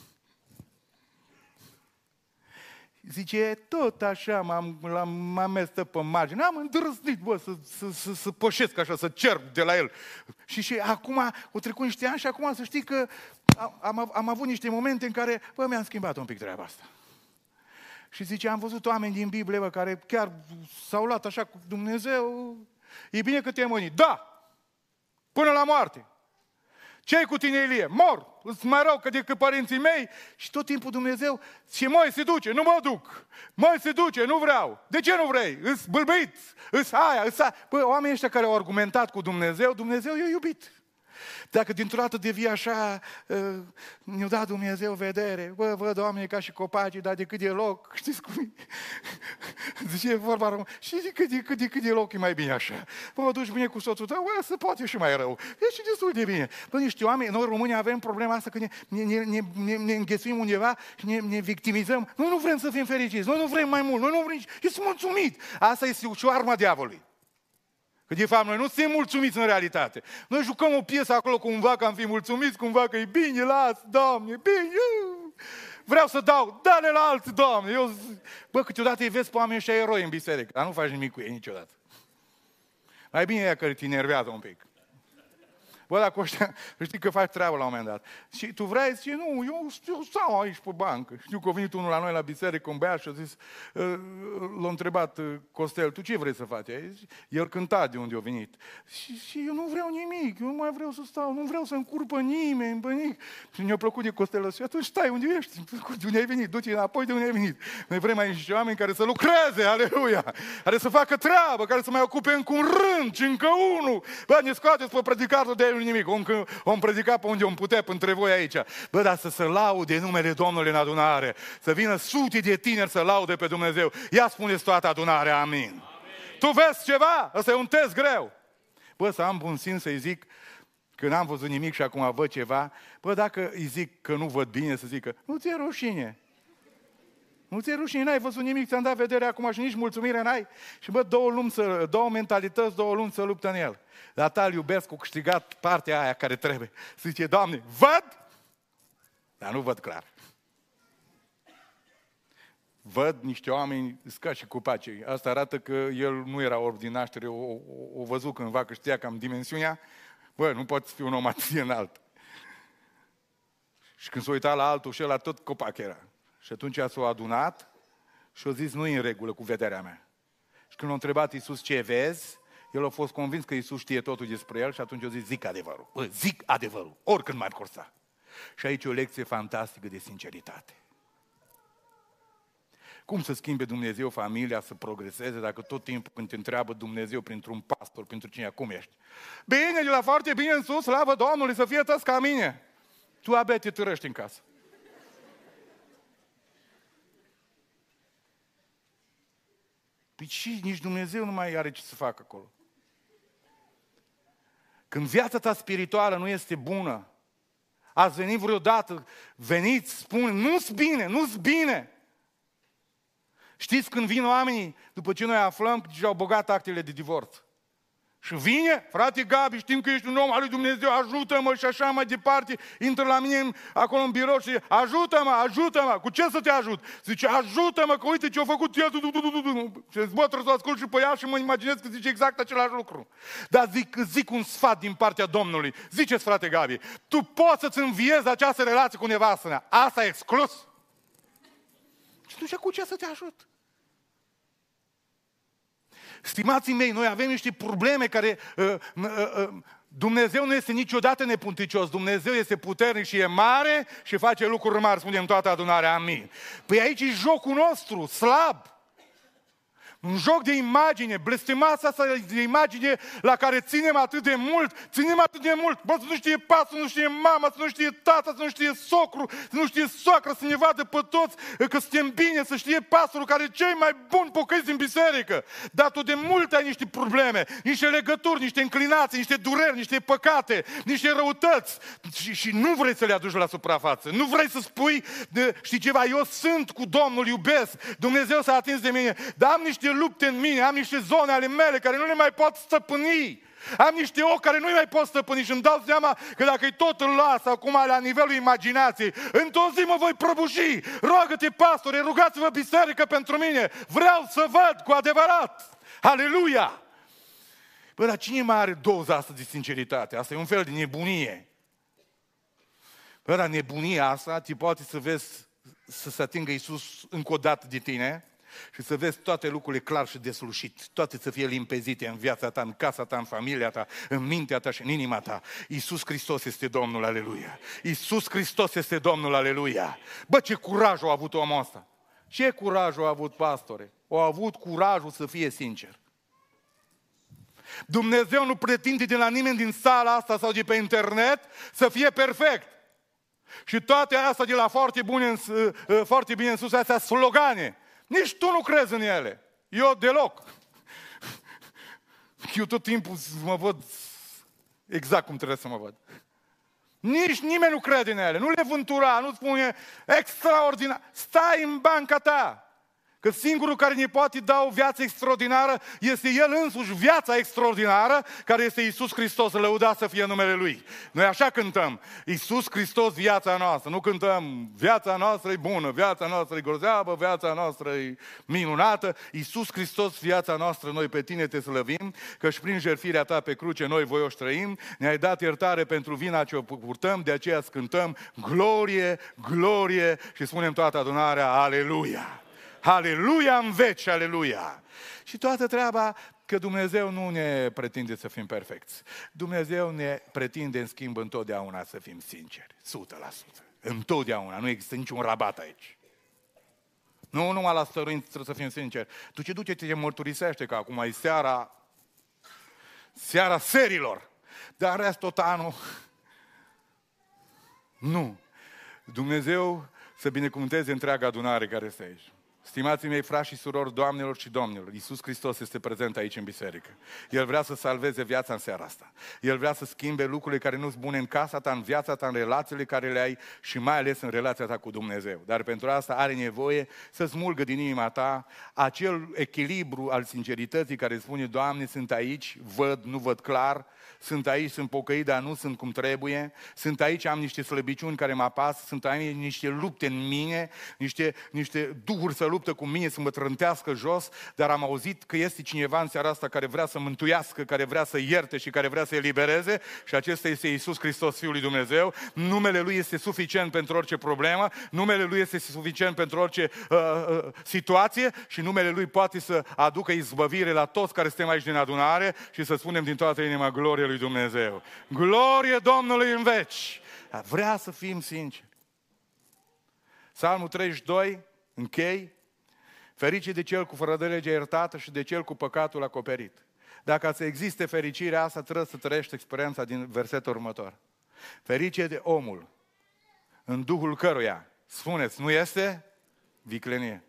Zice, tot așa m-am, m-am mers pe margine, am îndrăznit, bă, să, să, să, să pășesc așa, să cer de la el. Și, și acum, au trecut niște ani și acum să știi că am, am avut niște momente în care, bă, mi-am schimbat un pic treaba asta. Și zice, am văzut oameni din Biblie, bă, care chiar s-au luat așa cu Dumnezeu. E bine că te-ai mânit. Da! Până la moarte. Ce-ai cu tine, Ilie? Mor! Îți mai rău că decât părinții mei. Și tot timpul Dumnezeu, și măi, se duce, nu mă duc. Măi, se duce, nu vreau. De ce nu vrei? Îți bâlbâit, îți aia, îți aia. Bă, oamenii ăștia care au argumentat cu Dumnezeu, Dumnezeu i-a iubit. Dacă dintr-o dată devii așa, ne-a dat Dumnezeu vedere, bă, văd oamenii ca și copacii, dar de cât e loc, știți cum e? Zice vorba română, și de cât, de cât, de cât e loc e mai bine așa. Bă, mă duci bine cu soțul tău, bă, se poate și mai rău. E și destul de bine. Bă, niște oameni, noi românii avem problema asta că ne, ne, ne, ne, ne, ne înghesuim undeva și ne, ne victimizăm. Noi nu vrem să fim fericiți, noi nu vrem mai mult, noi nu vrem, ești mulțumit. Asta este și o arma diavolului. Că de fapt noi nu suntem mulțumiți în realitate. Noi jucăm o piesă acolo cumva că am fi mulțumiți, cumva că e bine, las, Doamne, bine. Vreau să dau, dă-le la alții, Doamne. Eu, bă, câteodată îi vezi pe oameni ăștia eroi în biserică, dar nu faci nimic cu ei niciodată. Mai bine e că te enervează un pic. Bă, dacă ăștia, știi că faci treabă la un moment dat. Și tu vrei, zici, nu, eu, eu stau aici pe bancă. Știu că a venit unul la noi la biserică, un băiat și a zis, l-a întrebat Costel, tu ce vrei să faci? El cânta de unde a venit. Și, și eu nu vreau nimic, eu nu mai vreau să stau, nu vreau să încurpă nimeni, bă, nimic. Și mi-a plăcut de Costel și atunci stai unde ești, de unde ai venit, du-te înapoi de unde ai venit. Noi vrem aici și oameni care să lucreze, aleluia, care să facă treabă, care să mai ocupe încă un rând și încă unul. Bă, ne scoateți pe predicatul de nimic, om, om predica pe unde om putea între voi aici. Bă, dar să se laude numele Domnului în adunare, să vină sute de tineri să laude pe Dumnezeu. Ia spuneți toată adunarea, amin. Amin. Tu vezi ceva? Ăsta e un test greu. Bă, să am bun simț să-i zic că n-am văzut nimic și acum văd ceva. Bă, dacă îi zic că nu văd bine, să zică, nu ți-e rușine. Nu ți-e rușine, n-ai văzut nimic, ți-am dat vedere acum și nici mulțumire n-ai. Și bă, două, lumi să, două mentalități, două lumi să luptă în el. Dar ta-l iubesc, cu câștigat partea aia care trebuie. Să zice, Doamne, văd, dar nu văd clar. Văd niște oameni, ca și copacii. Asta arată că el nu era orb din naștere, o, o, o văzut cândva, că știa cam dimensiunea. Bă, nu poți fi un om atât de înalt. Și când s-a uitat la altul și ăla tot copac era. Și atunci s-a adunat și a zis, nu e în regulă cu vederea mea. Și când l-a întrebat Iisus ce vezi, el a fost convins că Iisus știe totul despre el și atunci a zis, zic adevărul. Bă, zic adevărul, oricând m-ar corsa. Și aici e o lecție fantastică de sinceritate. Cum să schimbe Dumnezeu familia să progreseze dacă tot timpul când te întreabă Dumnezeu printr-un pastor, printr cine, cum ești? Bine, de la foarte bine în sus, slavă Domnului, să fie toți ca mine. Tu abia te târăști în casă. Păi și nici Dumnezeu nu mai are ce să facă acolo. Când viața ta spirituală nu este bună, ați venit vreodată, veniți, spun, nu-s bine, nu-s bine. Știți când vin oamenii, după ce noi aflăm că deja au băgat actele de divorț. Și vine, frate Gabi, știm că ești un om al lui Dumnezeu, ajută-mă și așa mai departe, intră la mine acolo în birou și zice, ajută-mă, ajută-mă, cu ce să te ajut? Zice, ajută-mă, că uite ce-a făcut el, și zic, bă, trebuie să ascult și pe ea și mă imaginez că zice exact același lucru. Dar zic, zic un sfat din partea Domnului, ziceți, frate Gabi, tu poți să-ți înviezi această relație cu nevastă mea, asta e exclus. Și atunci cu ce să te ajut? Stimații mei, noi avem niște probleme care uh, uh, uh, Dumnezeu nu este niciodată nepunticios, Dumnezeu este puternic și e mare și face lucruri mari, spunem toată adunarea, amin. Păi aici e jocul nostru, slab. Un joc de imagine, blestemața asta de imagine la care ținem atât de mult, ținem atât de mult, bă, să nu știe pasul, să nu știe mama, să nu știe tata, să nu știe socru, să nu știe soacră, să ne vadă pe toți că suntem bine, să știe pastorul care e cei mai buni pocăiți din biserică. Dar tu de mult ai niște probleme, niște legături, niște înclinații, niște dureri, niște păcate, niște răutăți și, și nu vrei să le aduci la suprafață, nu vrei să spui, de, știi ceva, eu sunt cu Domnul, iubesc, Dumnezeu s-a atins de mine, dar am niște lupte în mine, am niște zone ale mele care nu le mai pot stăpâni. Am niște ochi care nu le mai pot stăpâni și îmi dau seama că dacă îi tot îl las acum la nivelul imaginației, într-o zi mă voi prăbuși. Roagă-te, pastore, rugați-vă biserică pentru mine. Vreau să văd cu adevărat. Aleluia! Bă, dar cine mai are doza asta de sinceritate? Asta e un fel de nebunie. Bă, dar nebunia asta te poate să vezi, să se atingă Iisus încă o dată de tine și să vezi toate lucrurile clar și deslușit, toate să fie limpezite în viața ta, în casa ta, în familia ta, în mintea ta și în inima ta. Iisus Hristos este Domnul, aleluia! Iisus Hristos este Domnul, aleluia! Bă, ce curaj a avut omul ăsta! Ce curaj a avut, pastore? A avut curajul să fie sincer. Dumnezeu nu pretinde de la nimeni din sala asta sau de pe internet să fie perfect. Și toate astea de la foarte, bune în, foarte bine în sus, astea slogane. Nici tu nu crezi în ele. Eu deloc. Eu tot timpul mă văd exact cum trebuie să mă văd. Nici nimeni nu crede în ele. Nu le vântura, nu spune extraordinar. Stai în banca ta. Că singurul care ne poate da o viață extraordinară este El însuși, viața extraordinară, care este Iisus Hristos, lăudat să fie numele Lui. Noi așa cântăm, Iisus Hristos, viața noastră. Nu cântăm, viața noastră e bună, viața noastră e grozeavă, viața noastră e minunată. Iisus Hristos, viața noastră, noi pe Tine te slăvim, că-și prin jertfirea Ta pe cruce noi voioși trăim. Ne-ai dat iertare pentru vina ce o purtăm, de aceea cântăm glorie, glorie și spunem toată adunarea, aleluia! Aleluia în veci, aleluia! Și toată treaba că Dumnezeu nu ne pretinde să fim perfecți. Dumnezeu ne pretinde, în schimb, întotdeauna să fim sinceri. o sută la sută. Întotdeauna. Nu există niciun rabat aici. Nu numai la stăruință trebuie să fim sinceri. Tu ce duce, te mărturisește că acum e seara, seara serilor. Dar în rest tot anul, nu. Dumnezeu să binecuvânteze întreaga adunare care este aici. Stimații mei, frați și surori, doamnelor și domnilor, Iisus Hristos este prezent aici în biserică. El vrea să salveze viața în seara asta. El vrea să schimbe lucrurile care nu-s bune în casa ta, în viața ta, în relațiile care le ai și mai ales în relația ta cu Dumnezeu. Dar pentru asta are nevoie să smulgă din inima ta acel echilibru al sincerității care spune, Doamne, sunt aici, văd, nu văd clar, sunt aici, sunt pocăit, dar nu sunt cum trebuie, sunt aici, am niște slăbiciuni care mă apasă, sunt aici niște lupte în mine, niște, niște duhuri să luptă cu mine, să mă trântească jos, dar am auzit că este cineva în seara asta care vrea să mântuiască, care vrea să ierte și care vrea să elibereze și acesta este Iisus Hristos, Fiul lui Dumnezeu. Numele Lui este suficient pentru orice problemă, numele Lui este suficient pentru orice uh, uh, situație și numele Lui poate să aducă izbăvire la toți care suntem aici din adunare și să spunem din toată inima glorie lui Dumnezeu. Glorie Domnului în veci! Vrea să fim sinceri. Psalmul treizeci și doi, închei, ferice de cel cu fără de legea iertată și de cel cu păcatul acoperit. Dacă să existe fericirea asta, trebuie să trăiești experiența din versetul următor. Ferice de omul în duhul căruia, spuneți, nu este viclenie.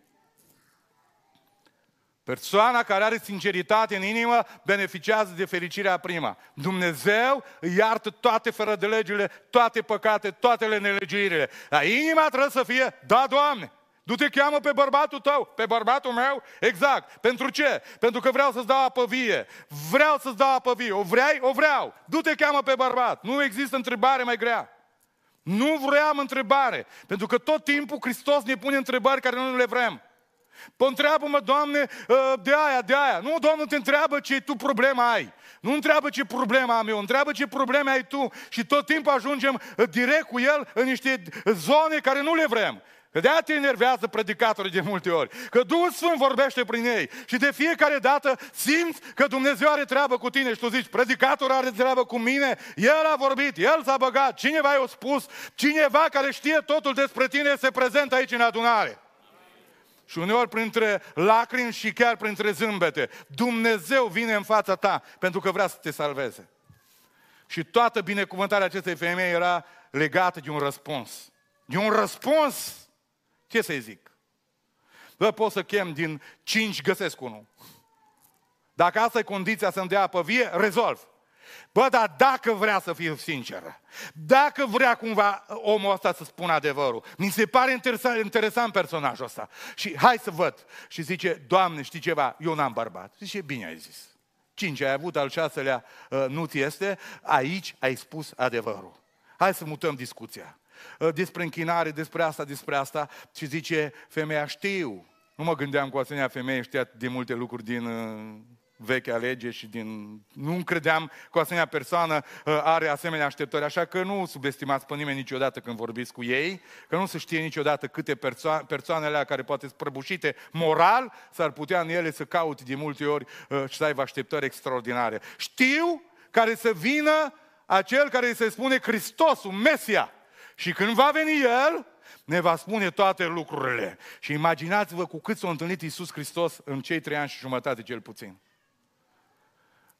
Persoana care are sinceritate în inimă beneficiază de fericirea prima. Dumnezeu îi iartă toate fără de legile, toate păcate, toate nelegiuirile. Dar inima trebuie să fie, da, Doamne, du-te cheamă pe bărbatul tău, pe bărbatul meu, exact. Pentru ce? Pentru că vreau să-ți dau apă vie. Vreau să-ți dau apă vie. O vrei? O vreau. Du-te cheamă pe bărbat. Nu există întrebare mai grea. Nu vreau întrebare. Pentru că tot timpul Hristos ne pune întrebări care nu le vrem. Păi întreabă-mă, Doamne, de aia, de aia. Nu, Doamne, te întreabă ce tu problema ai. Nu întreabă ce problema am eu, întreabă ce probleme ai tu. Și tot timpul ajungem direct cu El în niște zone care nu le vrem. Că de-aia te enervează predicatorii de multe ori. Că Duhul Sfânt vorbește prin ei. Și de fiecare dată simți că Dumnezeu are treabă cu tine. Și tu zici, predicatorul are treabă cu mine. El a vorbit, El s-a băgat. Cineva i-a spus. Cineva care știe totul despre tine este prezent aici în adunare. Și uneori printre lacrimi și chiar printre zâmbete, Dumnezeu vine în fața ta pentru că vrea să te salveze. Și toată binecuvântarea acestei femei era legată de un răspuns. De un răspuns, ce să-i zic? Bă, pot să chem din cinci, găsesc unul. Dacă asta e condiția să-mi dea apă vie, rezolv. Bă, dar dacă vrea să fiu sinceră, dacă vrea cumva omul ăsta să spună adevărul, mi se pare interesant, interesant personajul ăsta. Și hai să văd. Și zice, Doamne, știi ceva? Eu n-am bărbat. Zice, bine ai zis. Cinci ai avut, al șaselea uh, nu ți este, aici ai spus adevărul. Hai să mutăm discuția. Uh, despre închinare, despre asta, despre asta. Și zice, femeia, știu. Nu mă gândeam cu asemenea femeie, știa de multe lucruri din... Uh, vechea lege și din... Nu credeam că o asemenea persoană uh, are asemenea așteptări, așa că nu subestimați pe nimeni niciodată când vorbiți cu ei, că nu se știe niciodată câte perso- persoanele care poate sunt prăbușite moral, s-ar putea în ele să caute de multe ori uh, și să aibă așteptări extraordinare. Știu care să vină acel care îi se spune Hristosul, Mesia. Și când va veni El, ne va spune toate lucrurile. Și imaginați-vă cu cât s-a întâlnit Iisus Hristos în cei trei ani și jumătate cel puțin.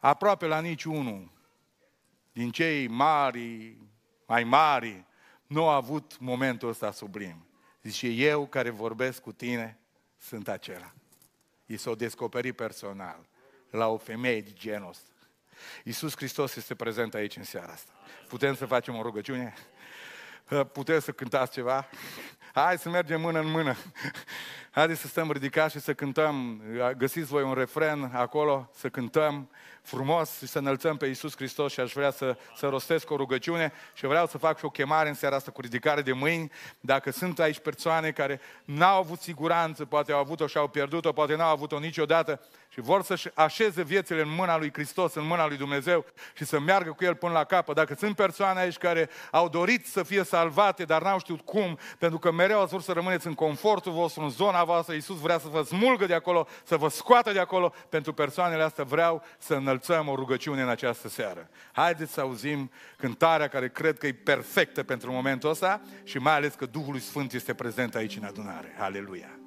aproape la niciunul din cei mari, mai mari, nu a avut momentul ăsta sublim. Zice, eu care vorbesc cu tine sunt acela. I s-o descoperit personal la o femeie de genul ăsta. Iisus Hristos este prezent aici în seara asta. Putem să facem o rugăciune? Puteți să cântați ceva? Hai să mergem mână în mână. Haideți să stăm ridicați și să cântăm. Găsiți voi un refren acolo, să cântăm frumos și să înălțăm pe Iisus Hristos și aș vrea să, să rostesc o rugăciune și vreau să fac și o chemare în seara asta cu ridicare de mâini. Dacă sunt aici persoane care n-au avut siguranță, poate au avut-o și au pierdut-o, poate n-au avut-o niciodată și vor să-și așeze viețile în mâna lui Hristos, în mâna lui Dumnezeu și să meargă cu El până la capăt. Dacă sunt persoane aici care au dorit să fie salvate, dar n-au știut cum, pentru că mereu ați vrut să rămâneți în confortul vostru, în zona voastră, Iisus vrea să vă smulgă de acolo, să vă scoată de acolo. Pentru persoanele astea vreau să înălțăm o rugăciune în această seară. Haideți să auzim cântarea care cred că e perfectă pentru momentul ăsta și mai ales că Duhul Sfânt este prezent aici în adunare. Aleluia!